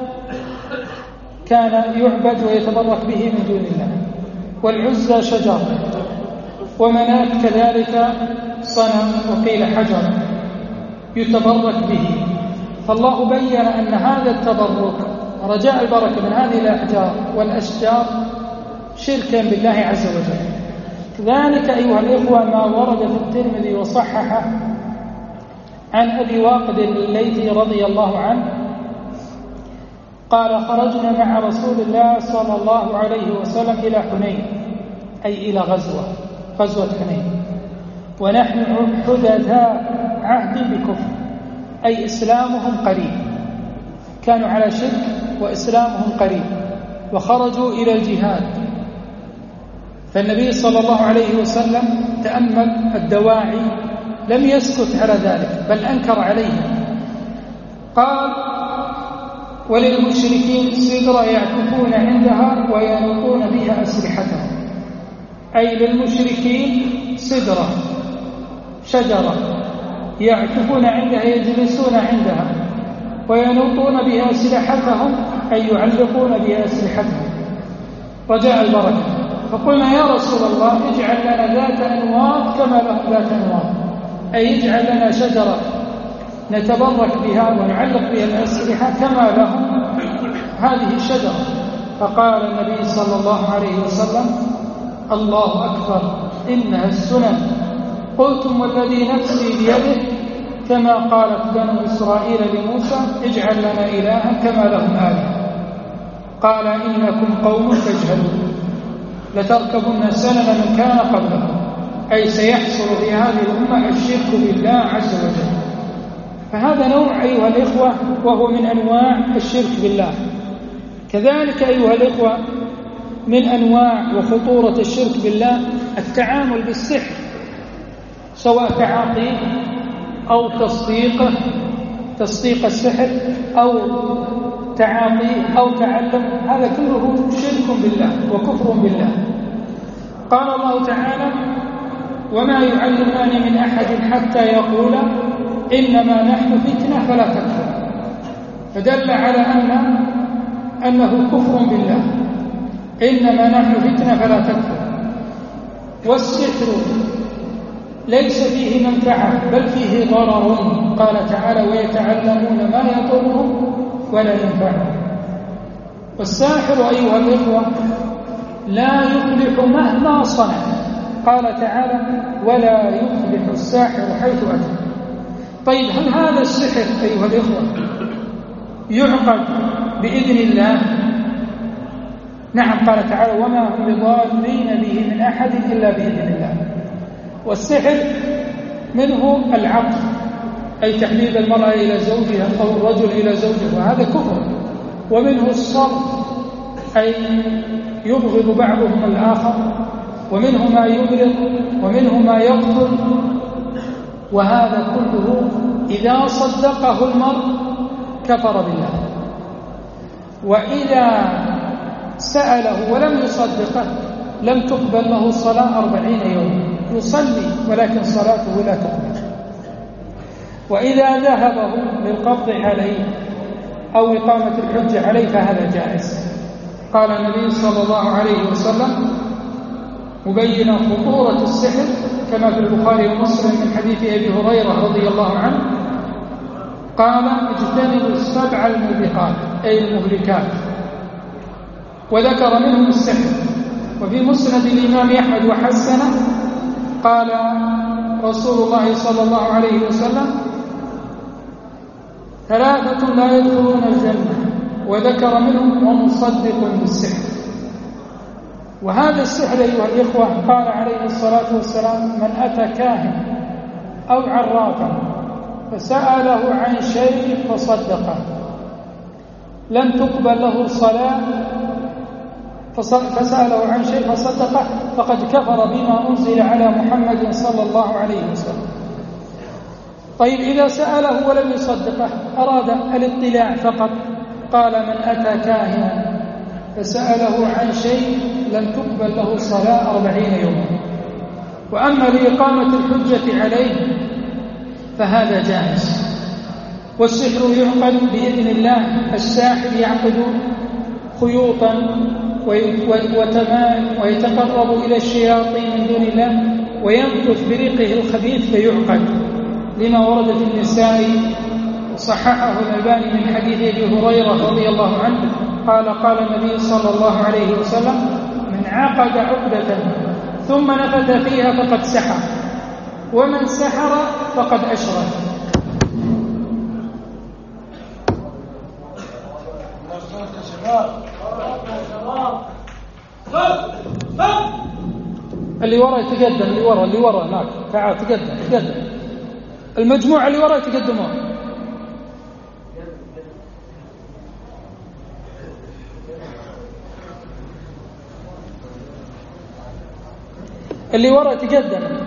كان يعبد ويتبرك به من دون الله، والعزى شجر، ومناة كذلك صنم وقيل حجر يتبرك به. فالله بين أن هذا التبرك رجاء البركة من هذه الأحجار والأشجار شركا بالله عز وجل. ذلك أيها الإخوة ما ورد في الترمذي وصححه عن أبي واقد الليثي رضي الله عنه قال خرجنا مع رسول الله صلى الله عليه وسلم إلى حنين، أي إلى غزوة غزوة حنين، ونحن حدثاء عهد بكفر، أي إسلامهم قريب، كانوا على شرك وإسلامهم قريب وخرجوا إلى الجهاد. فالنبي صلى الله عليه وسلم تأمل الدواعي، لم يسكت على ذلك بل أنكر عليهم. قال: وللمشركين سدرة يعكفون عندها وينوطون بها أسلحتهم. أي للمشركين سدرة، شجرة يعكفون عندها، يجلسون عندها، وينوطون بها أسلحتهم، أي يعلقون بها أسلحتهم رجاء البركة. فقلنا: يا رسول الله اجعل لنا ذات أنواط كما لهم ذات أنواط، أي اجعل لنا شجرة نتبرك بها ونعلق بها الأسلحة كما لهم هذه الشجرة. فقال النبي صلى الله عليه وسلم: الله أكبر، إنها السنن. قلتم: والذي نفسي بيده، كما قالت بنو إسرائيل لموسى: اجعل لنا إلها كما لهم آلهة. قال: إنكم قوم تجهلون، لتركبن سنن من كان قبلكم، أي سيحصل في هذه الأمة الشرك بالله عز وجل. فهذا نوع أيها الإخوة وهو من أنواع الشرك بالله. كذلك أيها الإخوة من أنواع وخطورة الشرك بالله التعامل بالسحر، سواء تعاطيه أو تصديقه، تصديق السحر أو تعاطيه أو تعلم، هذا كله شرك بالله وكفر بالله. قال الله تعالى: وما يعلمان من أحد حتى يقولا إنما نحن فتنة فلا تكفر. فدل على أن أنه كفر بالله، إنما نحن فتنة فلا تكفر. والسحر ليس فيه منفعة بل فيه ضرر. قال تعالى: ويتعلمون ما يضرهم ولا ينفعهم. والساحر أيها الإخوة لا يفلح مهما صنع. قال تعالى: ولا يفلح الساحر حيث أتى. طيب، هل هذا السحر أيها الإخوة يعقد بإذن الله؟ نعم، قال تعالى: وما هم بضارين به من أحد إلا بإذن الله. والسحر منه العقد، أي تحبيب المرأة إلى زوجها أو الرجل إلى زوجه، وهذا كفر. ومنه الصرف، أي يبغض بعضهم الآخر، ومنه ما يبغض ومنه ما يقتل. وهذا كله إذا صدقه المرء كفر بالله. وإذا سأله ولم يصدقه لم تقبل له الصلاة أربعين يوما، يصلي ولكن صلاته لا تقبل. وإذا ذهبه للقبض عليه أو إقامة الحجة عليه فهذا جائز. قال النبي صلى الله عليه وسلم مبينا خطورة السحر كما في البخاري ومسلم من حديث أبي هريرة رضي الله عنه، قال: اجتنبوا السبع الموبقات، أي المهلكات، وذكر منهم السحر. وفي مسند الإمام أحمد وحسنه قال رسول الله صلى الله عليه وسلم: ثلاثة لا يدخلون الجنة، وذكر منهم ومصدق بالسحر. وهذا السحر أيها الإخوة قال عليه الصلاة والسلام: من أتى كاهن أو عرافا فسأله عن شيء فصدقه لم تقبل له الصلاة، فسأله عن شيء فصدقه فقد كفر بما أنزل على محمد صلى الله عليه وسلم. طيب، إذا سأله ولم يصدقه أراد الاطلاع فقط، قال: من أتى كاهنا فسأله عن شيء لم تقبل له الصلاة أربعين يوما. وأما لإقامة الحجة عليه فهذا جائز. والسحر يعقد بإذن الله. الساحر يعقد خيوطا وتمام ويتقرب إلى الشياطين من دون الله وينفث بريقه الخبيث فيعقد، لما ورد في النساء صححه الألباني من حديث أبي هريرة رضي الله عنه قال: قال النبي صلى الله عليه وسلم: من عقد عقدة ثم نفث فيها فقد سحر، ومن سحر فقد أشرك. اللي وراء يتقدم، اللي وراء اللي وراء هناك، تعال تقدم تقدم. المجموعة اللي وراء يتقدمون. اللي وراء تقدم.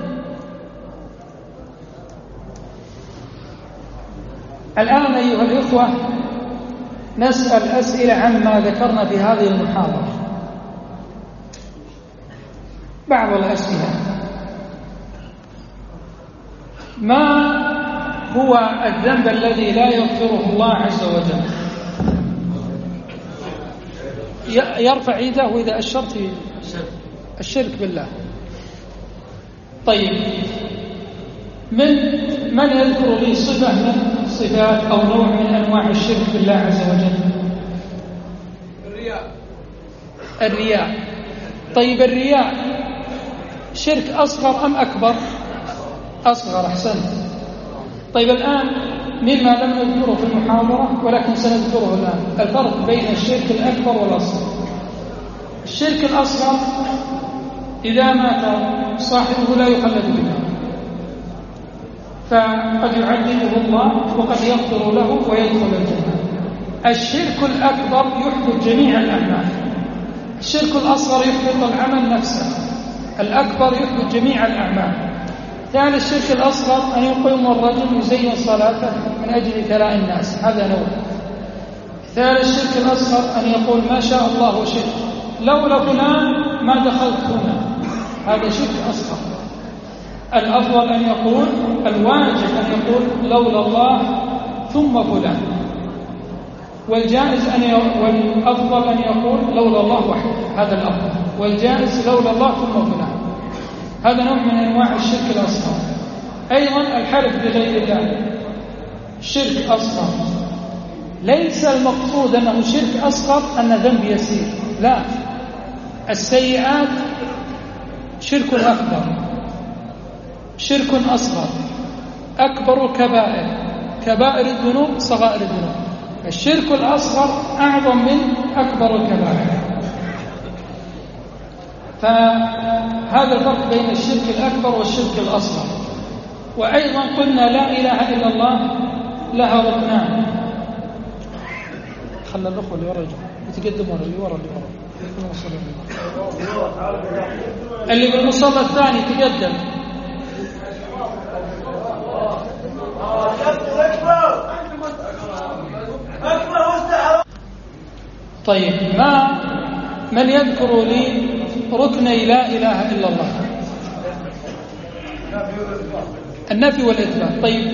الآن أيها الإخوة نسأل أسئلة عما ذكرنا في هذه المحاضرة. بعض الأسئلة: ما هو الذنب الذي لا يغفره الله عز وجل؟ يرفع يده إذا أشرت الشرك بالله. طيب، من من يذكر لي صفة من صفات أو نوع من أنواع الشرك بالله عز وجل؟ الرياء. الرياء. طيب، الرياء شرك أصغر أم أكبر؟ أصغر، أحسنت. طيب، الآن مما لم نذكره في المحاضرة ولكن سنذكره الآن، الفرق بين الشرك الأكبر والأصغر. الشرك الأصغر إذا مات صاحبه لا يخلد بالنار، فقد يعذبه الله وقد يغفر له ويدخل الجنة. الشرك الأكبر يحبط جميع الأعمال. الشرك الأصغر يحبط العمل نفسه، الأكبر يحبط جميع الأعمال. ثاني الشرك الأصغر أن يقوم الرجل يزين صلاته من أجل ثراء الناس، هذا نوع. ثالث الشرك الأصغر أن يقول ما شاء الله وشئت، لولا فلان ما دخلت هنا، هذا شرك أصغر. الأفضل أن يقول، الواجب أن يقول لولا الله ثم فلان، والجائز أن ي... والأفضل أن يقول لولا الله وحده، هذا الأفضل، والجائز لولا الله ثم فلان. هذا نوع من أنواع الشرك الأصغر. أيضا الحلف بغير الله شرك أصغر. ليس المقصود أنه شرك أصغر أن ذنب يسير، لا، السيئات شرك أكبر، شرك أصغر، أكبر الكبائر، كبائر الذنوب صغائر الذنوب. الشرك الأصغر أعظم من أكبر الكبائر. فهذا الفرق بين الشرك الأكبر والشرك الأصغر. وأيضا قلنا لا إله إلا الله لها ركنان. خلى الأخوة اللي ورا يتقدم ورا، اللي ورا اللي ورا اللي بالمصلى الثاني تقدم. طيب، ما من يذكر لي ركني لا إله إلا الله؟ النفي والإثبات. طيب،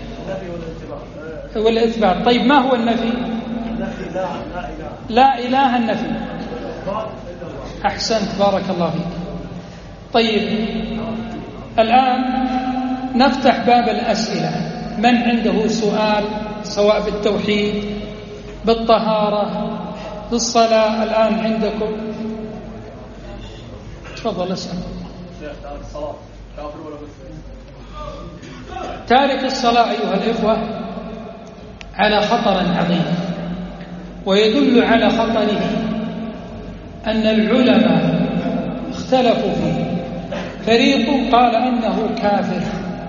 والإثبات. طيب، ما هو النفي؟ لا إله النفي. أحسنت، بارك الله فيك. طيب، الآن نفتح باب الأسئلة. من عنده سؤال سواء بالتوحيد، بالطهارة، بالصلاة؟ الآن عندكم، تفضل اسأل. تارك الصلاة أيها الإخوة على خطر عظيم، ويدل على خطره أن العلماء اختلفوا فيه. فريق قال أنه كافر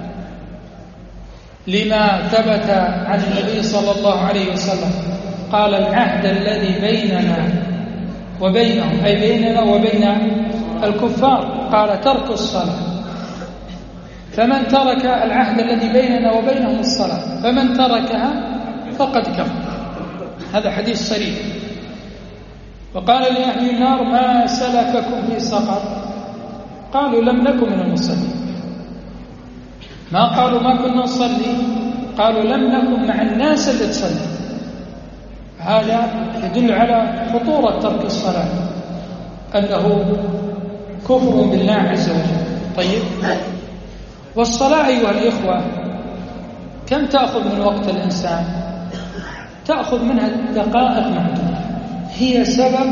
لما ثبت عن النبي صلى الله عليه وسلم، قال العهد الذي بيننا وبينهم، أي بيننا وبين الكفار، قال ترك الصلاة، فمن ترك العهد الذي بيننا وبينهم الصلاة فمن تركها فقد كفر. هذا حديث صريح. وقال لأهل النار ما سلككم في سقر؟ قالوا لم نكن من المصلين. ما قالوا ما كنا نصلي، قالوا لم نكن مع الناس اللي تصلي. هذا يدل على خطورة ترك الصلاة، أنه كفر بالله عز وجل. طيب، والصلاة أيها الإخوة كم تأخذ من وقت الإنسان؟ تأخذ منها دقائق معدودة. هي سبب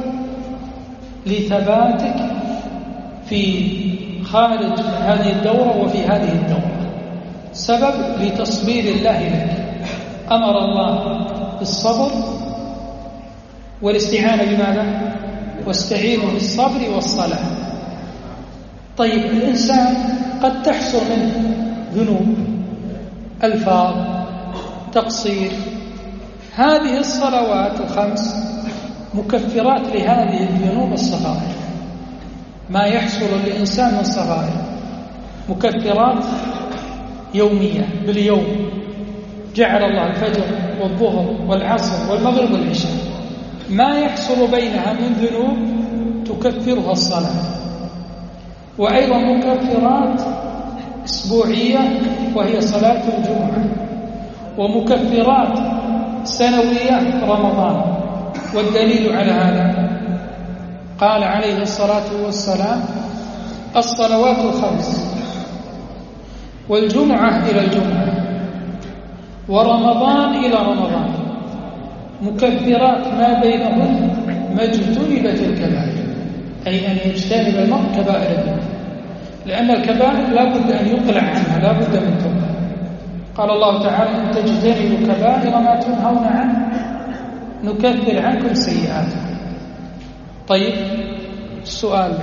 لثباتك في خارج هذه الدورة وفي هذه الدورة، سبب لتصبير الله لك. أمر الله بالصبر والاستعانة بماذا؟ واستعينوا بالصبر والصلاة. طيب، الإنسان قد تحصل منه ذنوب، ألفاظ، تقصير. هذه الصلوات الخمس مكفرات لهذه الذنوب الصغائر. ما يحصل للإنسان من صغائر، مكفرات يومية باليوم، جعل الله الفجر والظهر والعصر والمغرب والعشاء، ما يحصل بينها من ذنوب تكفرها الصلاة. وأيضا مكفرات أسبوعية وهي صلاة الجمعة، ومكفرات سنوية رمضان. والدليل على هذا قال عليه الصلاة والسلام: الصلوات الخمس والجمعة إلى الجمعة ورمضان إلى رمضان مكفرات ما بينهن ما اجتنبت الكبائر، أي أن يجتنب المرء كبائر الذنوب، لأن الكبائر لا بد أن يقلع عنها، لا بد من توبة. قال الله تعالى: إن تجتنبوا كبائر ما تنهون عنه نكفر عنكم سيئاتكم. طيب السؤال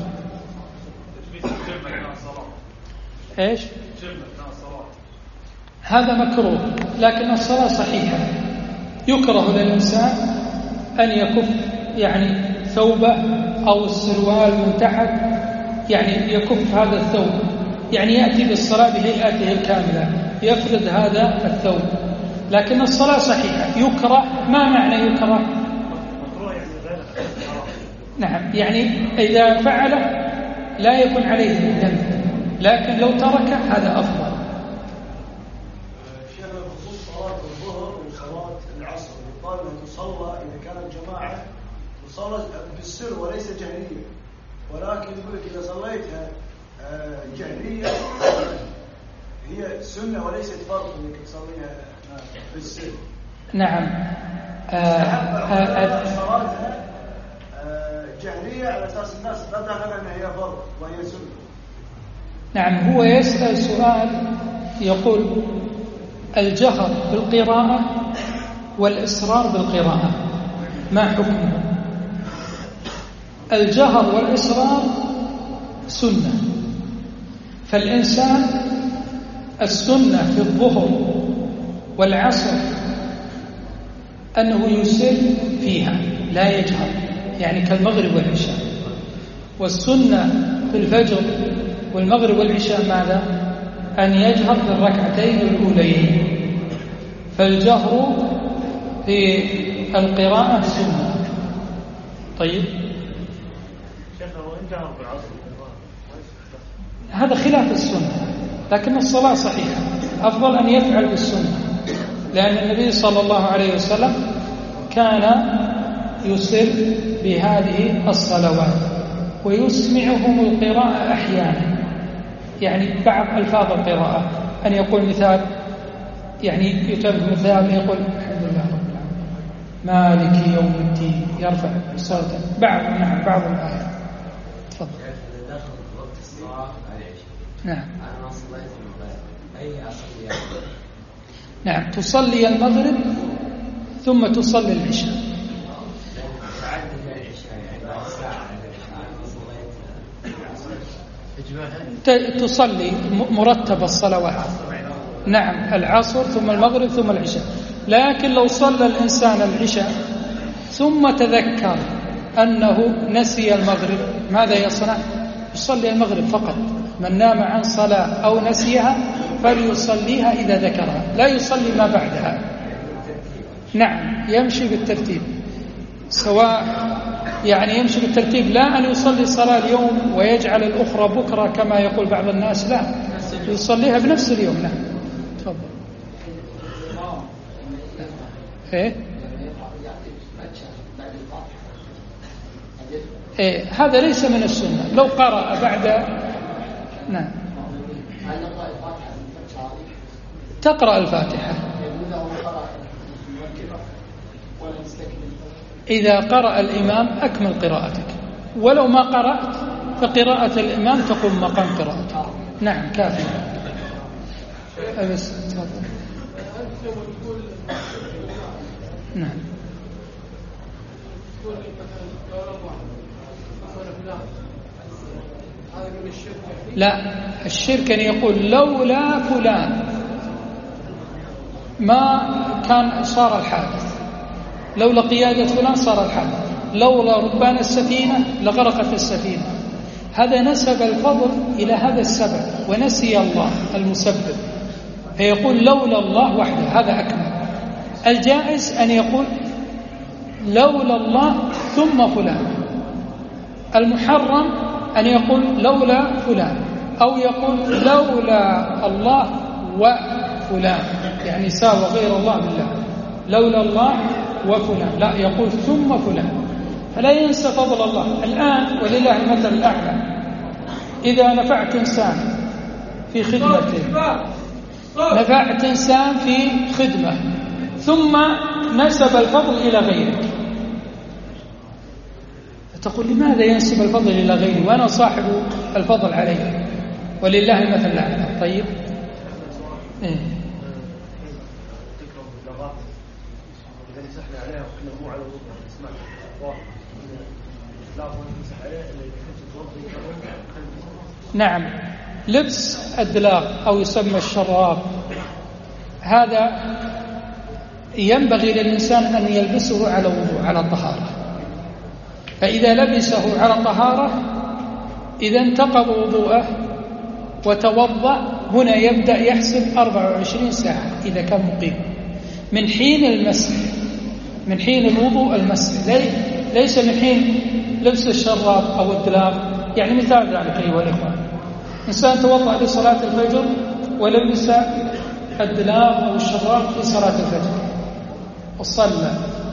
ايش؟ هذا مكروه، لكن الصلاة صحيحة. يكره للإنسان أن يكف يعني ثوبه أو السروال من تحت، يعني يكف هذا الثوب، يعني يأتي بالصلاة بهيئته الكاملة، يفرد هذا الثوب، لكن الصلاة صحيحة. يكره، ما معنى يكره؟ نعم، يعني إذا فعله لا يكون عليه ذنب، لكن لو تركه هذا أفضل. شيخ بخصوص صلاة الظهر وصلاة العصر، يقال أنها تصلى إذا كانت جماعة تصلى بالسر وليس جهرية، ولكن يقول لك إذا صليتها جهرية هي سنة وليست فرض إنك تصليها بالسر. نعم. صلاتها جهرية على أساس الناس لا تعلم أنها هي فرض وهي سنة. نعم، هو يسأل سؤال يقول: الجهر بالقراءة والإصرار بالقراءة ما حكمه؟ الجهر والإصرار سنة، فالإنسان السنة في الظهر والعصر أنه يسر فيها لا يجهر، يعني كالمغرب والعشاء. والسنة في الفجر والمغرب والعشاء ماذا؟ أن يجهر بالركعتين الأوليين. فالجهر في القراءة سنة. طيب هذا خلاف السنة، لكن الصلاة صحيحة. أفضل أن يفعل بالسنة، لأن النبي صلى الله عليه وسلم كان يسر بهذه الصلوات ويسمعهم القراءة أحيانا، يعني بعض ألفاظ القراءة، أن يقول مثال، يعني يتبع مثال يقول: الحمد لله رب العالمين مالك يوم الدين، يرفع صوته بعض نعم بعض الآيات. تفضل. وقت الصلاة نعم. أنا صليت المغرب، أي أصلي؟ نعم، تصلي المغرب ثم تصلي العشاء. بعد العشاء يعني بعد ساعة صليت تصلي مرتب الصلوات. نعم، العصر ثم المغرب ثم العشاء. لكن لو صلى الإنسان العشاء ثم تذكر أنه نسي المغرب ماذا يصنع؟ يصلي المغرب فقط. من نام عن صلاة أو نسيها فليصليها إذا ذكرها، لا يصلي ما بعدها. نعم، يمشي بالترتيب، سواء يعني يمشي بالترتيب، لا أن يصلي صلاة اليوم ويجعل الأخرى بكرة كما يقول بعض الناس، لا، يصليها بنفس اليوم. نعم. تفضل. إيه؟ إيه، هذا ليس من السنة. لو قرأ بعد نعم تقرأ الفاتحة إذا قرأ الإمام أكمل قراءتك، ولو ما قرأت فقراءة الإمام تقوم مقام قراءتك. نعم كافي. بس تفضل. نعم. لا، الشرك أن يقول لولا فلان ما كان صار الحادث، لولا قيادة فلان صار الحادث، لولا ربان السفينة لغرقت السفينة. هذا نسب الفضل إلى هذا السبب ونسي الله المسبب، فيقول لولا الله وحده، هذا أكمل. الجائز أن يقول لولا الله ثم فلان. المحرم أن يقول لولا فلان، أو يقول لولا الله وفلان، يعني ساوى غير الله بالله، لولا الله وفلان، لا، يقول ثم فلان، فلا ينسى فضل الله. الآن ولله المثل الأعلى، إذا نفعت إنسان في خدمته، نفعت إنسان في خدمة ثم نسب الفضل إلى غيره، تقول لماذا ينسب الفضل إلى غيره وأنا صاحب الفضل عليه؟ ولله المثل الأعلى. طيب إيه؟ نعم، لبس الدلاغ أو يسمى الشراب، هذا ينبغي للإنسان أن يلبسه على وضوء، على طهارة. فإذا لبسه على طهارة، إذا انتقض وضوءه وتوضأ، هنا يبدأ يحسب أربع وعشرين ساعة إذا كان مقيم، من حين المسح، من حين الوضوء المسح، ليس من حين لبس الشراب أو الدلاغ. يعني مثال ذلك أيها الإخوان، إنسان توضأ لصلاة الفجر ولبس الدلاغ أو الشراب في صلاة الفجر وصلى،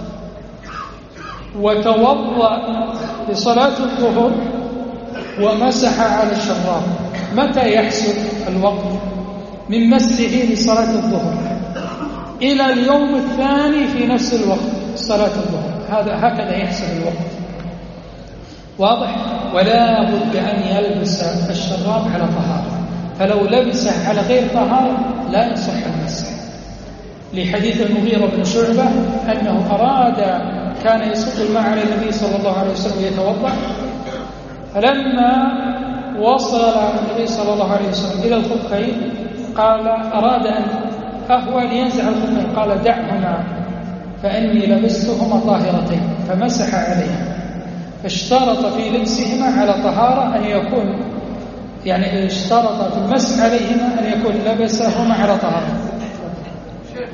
وتوضأ لصلاة الظهر ومسح على الشراب، متى يحسب الوقت من مسحه لصلاة الظهر إلى اليوم الثاني في نفس الوقت صلاة الظهر؟ هذا هكذا يحسب الوقت، واضح؟ ولا بد أن يلبس الشراب على طهارة، فلو لبسه على غير طهارة لا يصح المسح، لحديث المغيرة بن شعبة أنه أراد، كان يصب الماء على النبي صلى الله عليه وسلم يتوضأ، فلما وصل النبي صلى الله عليه وسلم إلى الخفين قال أراد أن أهوى لينزع الخفين، قال دعهما فإني لبستهما طاهرتين، فمسح عليهما، اشترط في لبسهما على طهارة أن يكون، يعني اشترط في المسح عليهما أن يكون لبسهما على طهارة. شيخ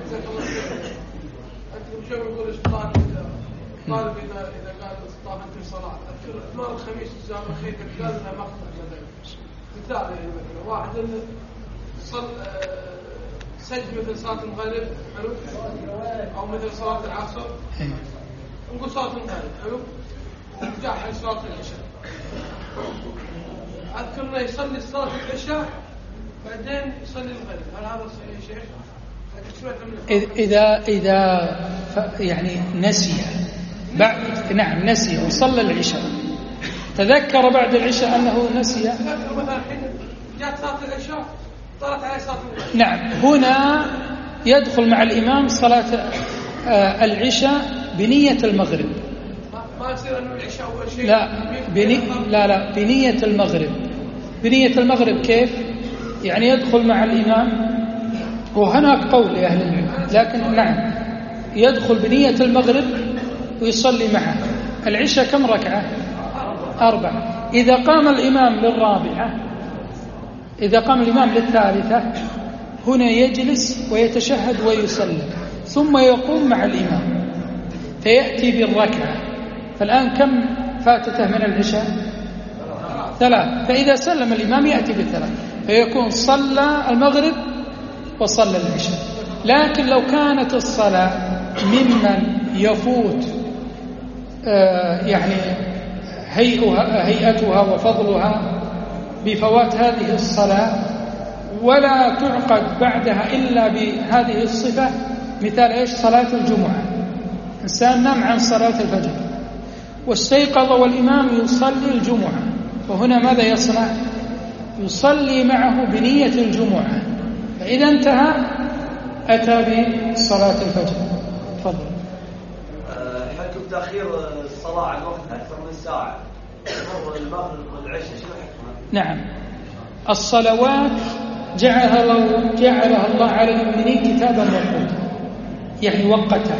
أنت يقول إشطاء طالب إذا إذا قال إشطاء في صلاة أذكر الخميس الجامع خير قال لنا مقطع مثلا، مثال يعني مثلا واحد صل سجد مثل صلاة المغرب حلو، أو مثل صلاة العصر، نقول صلاة المغرب حلو، وجاء حق صلاة العشاء، أذكر أنه يصلي صلاة العشاء بعدين يصلي المغرب، هل هذا صحيح شيخ؟ إذا إذا يعني نسي بعد، نعم نسي وصلى العشاء، تذكر بعد العشاء أنه نسي، تذكر مثلا حين جاءت صلاة العشاء طلعت عليه صلاة المغرب، نعم، هنا يدخل مع الإمام صلاة العشاء بنية المغرب، ما يصير أنه العشاء أول شيء، لا بني... لا لا بنية المغرب. بنية المغرب كيف؟ يعني يدخل مع الإمام، وهناك قول لأهل العلم، لكن نعم يدخل بنية المغرب ويصلي معه. العشاء كم ركعة؟ أربعة. إذا قام الإمام للرابعة، إذا قام الإمام للثالثة، هنا يجلس ويتشهد ويسلم، ثم يقوم مع الإمام فيأتي بالركعة. فالآن كم فاتته من العشاء؟ ثلاث. فإذا سلم الإمام يأتي بالثلاث، فيكون صلى المغرب وصلى العشاء. لكن لو كانت الصلاة ممن يفوت آه يعني هيئها هيئتها وفضلها بفوات هذه الصلاة، ولا تعقد بعدها إلا بهذه الصفة، مثال إيش؟ صلاة الجمعة، إنسان نام عن صلاة الفجر واستيقظ والإمام يصلي الجمعة، وهنا ماذا يصنع؟ يصلي معه بنية الجمعة، فإذا انتهى أتى بصلاة الفجر. تفضل. حكم تأخير الصلاة عن وقت أكثر من ساعة، المغرب والعشاء شنو حكمها؟ نعم، الصلوات جعلها الله, جعلها الله على المؤمنين كتابا موقوتا، يعني وقتها.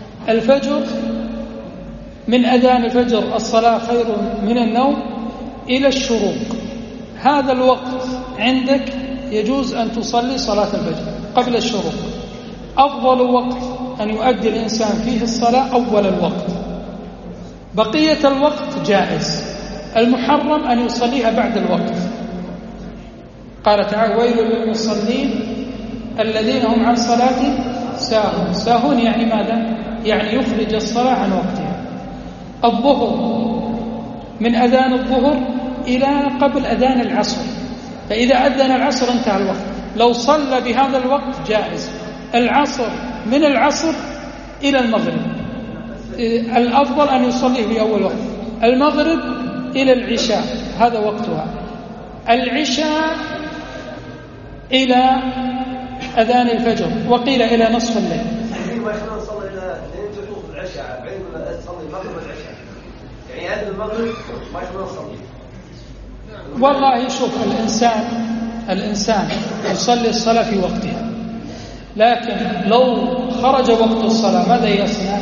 الفجر من أذان الفجر الصلاة خير من النوم إلى الشروق، هذا الوقت عندك يجوز أن تصلي صلاة الفجر قبل الشروق. أفضل وقت أن يؤدي الإنسان فيه الصلاة أول الوقت، بقية الوقت جائز. المحرم أن يصليها بعد الوقت. قال تعالى: ويل للمصلين الذين هم عن صلاة ساهون. ساهون يعني ماذا؟ يعني يخرج الصلاة عن وقتها. الظهر من أذان الظهر إلى قبل أذان العصر، فإذا أذن العصر انتهى الوقت، لو صلى بهذا الوقت جائز. العصر من العصر إلى المغرب، الأفضل أن يصليه في أول وقت. المغرب إلى العشاء هذا وقتها. العشاء إلى أذان الفجر، وقيل إلى نصف الليل. ما يخلون نصلي إلى لين تطوف العشاء، بعدين نصلي المغرب والعشاء، يعني هذا المغرب ما يخلون نصلي. والله شوف، الإنسان الإنسان يصلي الصلاة في وقتها، لكن لو خرج وقت الصلاة ماذا يصنع؟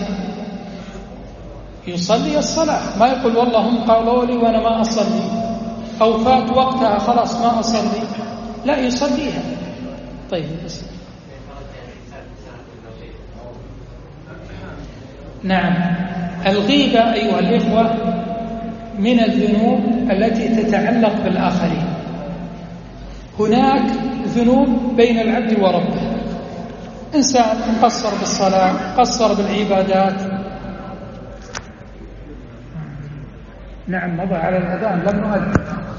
يصلي الصلاة، ما يقول والله هم قالوا لي وأنا ما أصلي، أو فات وقتها خلاص ما أصلي، لا يصليها. طيب بس. نعم، الغيبة أيها الإخوة من الذنوب التي تتعلق بالآخرين. هناك ذنوب بين العبد وربه، إنسان قصر بالصلاة، قصر بالعبادات. نعم، مضى على الأذان لم نؤذن.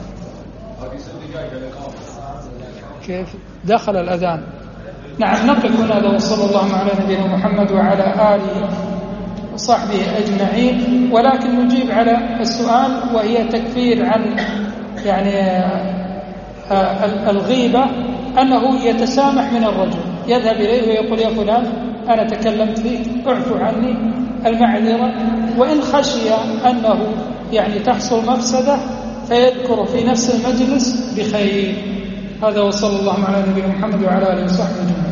كيف دخل الأذان؟ نعم، نقف هنا. وصلى الله على نبينا محمد وعلى آله وصحبه أجمعين. ولكن نجيب على السؤال، وهي تكفير عن يعني الغيبة، أنه يتسامح من الرجل، يذهب إليه ويقول: يا فلان أنا تكلمت فيك، اعفو عني، المعذرة. وإن خشي أنه يعني تحصل مفسدة فيذكر في نفس المجلس بخير. هذا وصلى الله على نبينا محمد وعلى آله وصحبه أجمعين.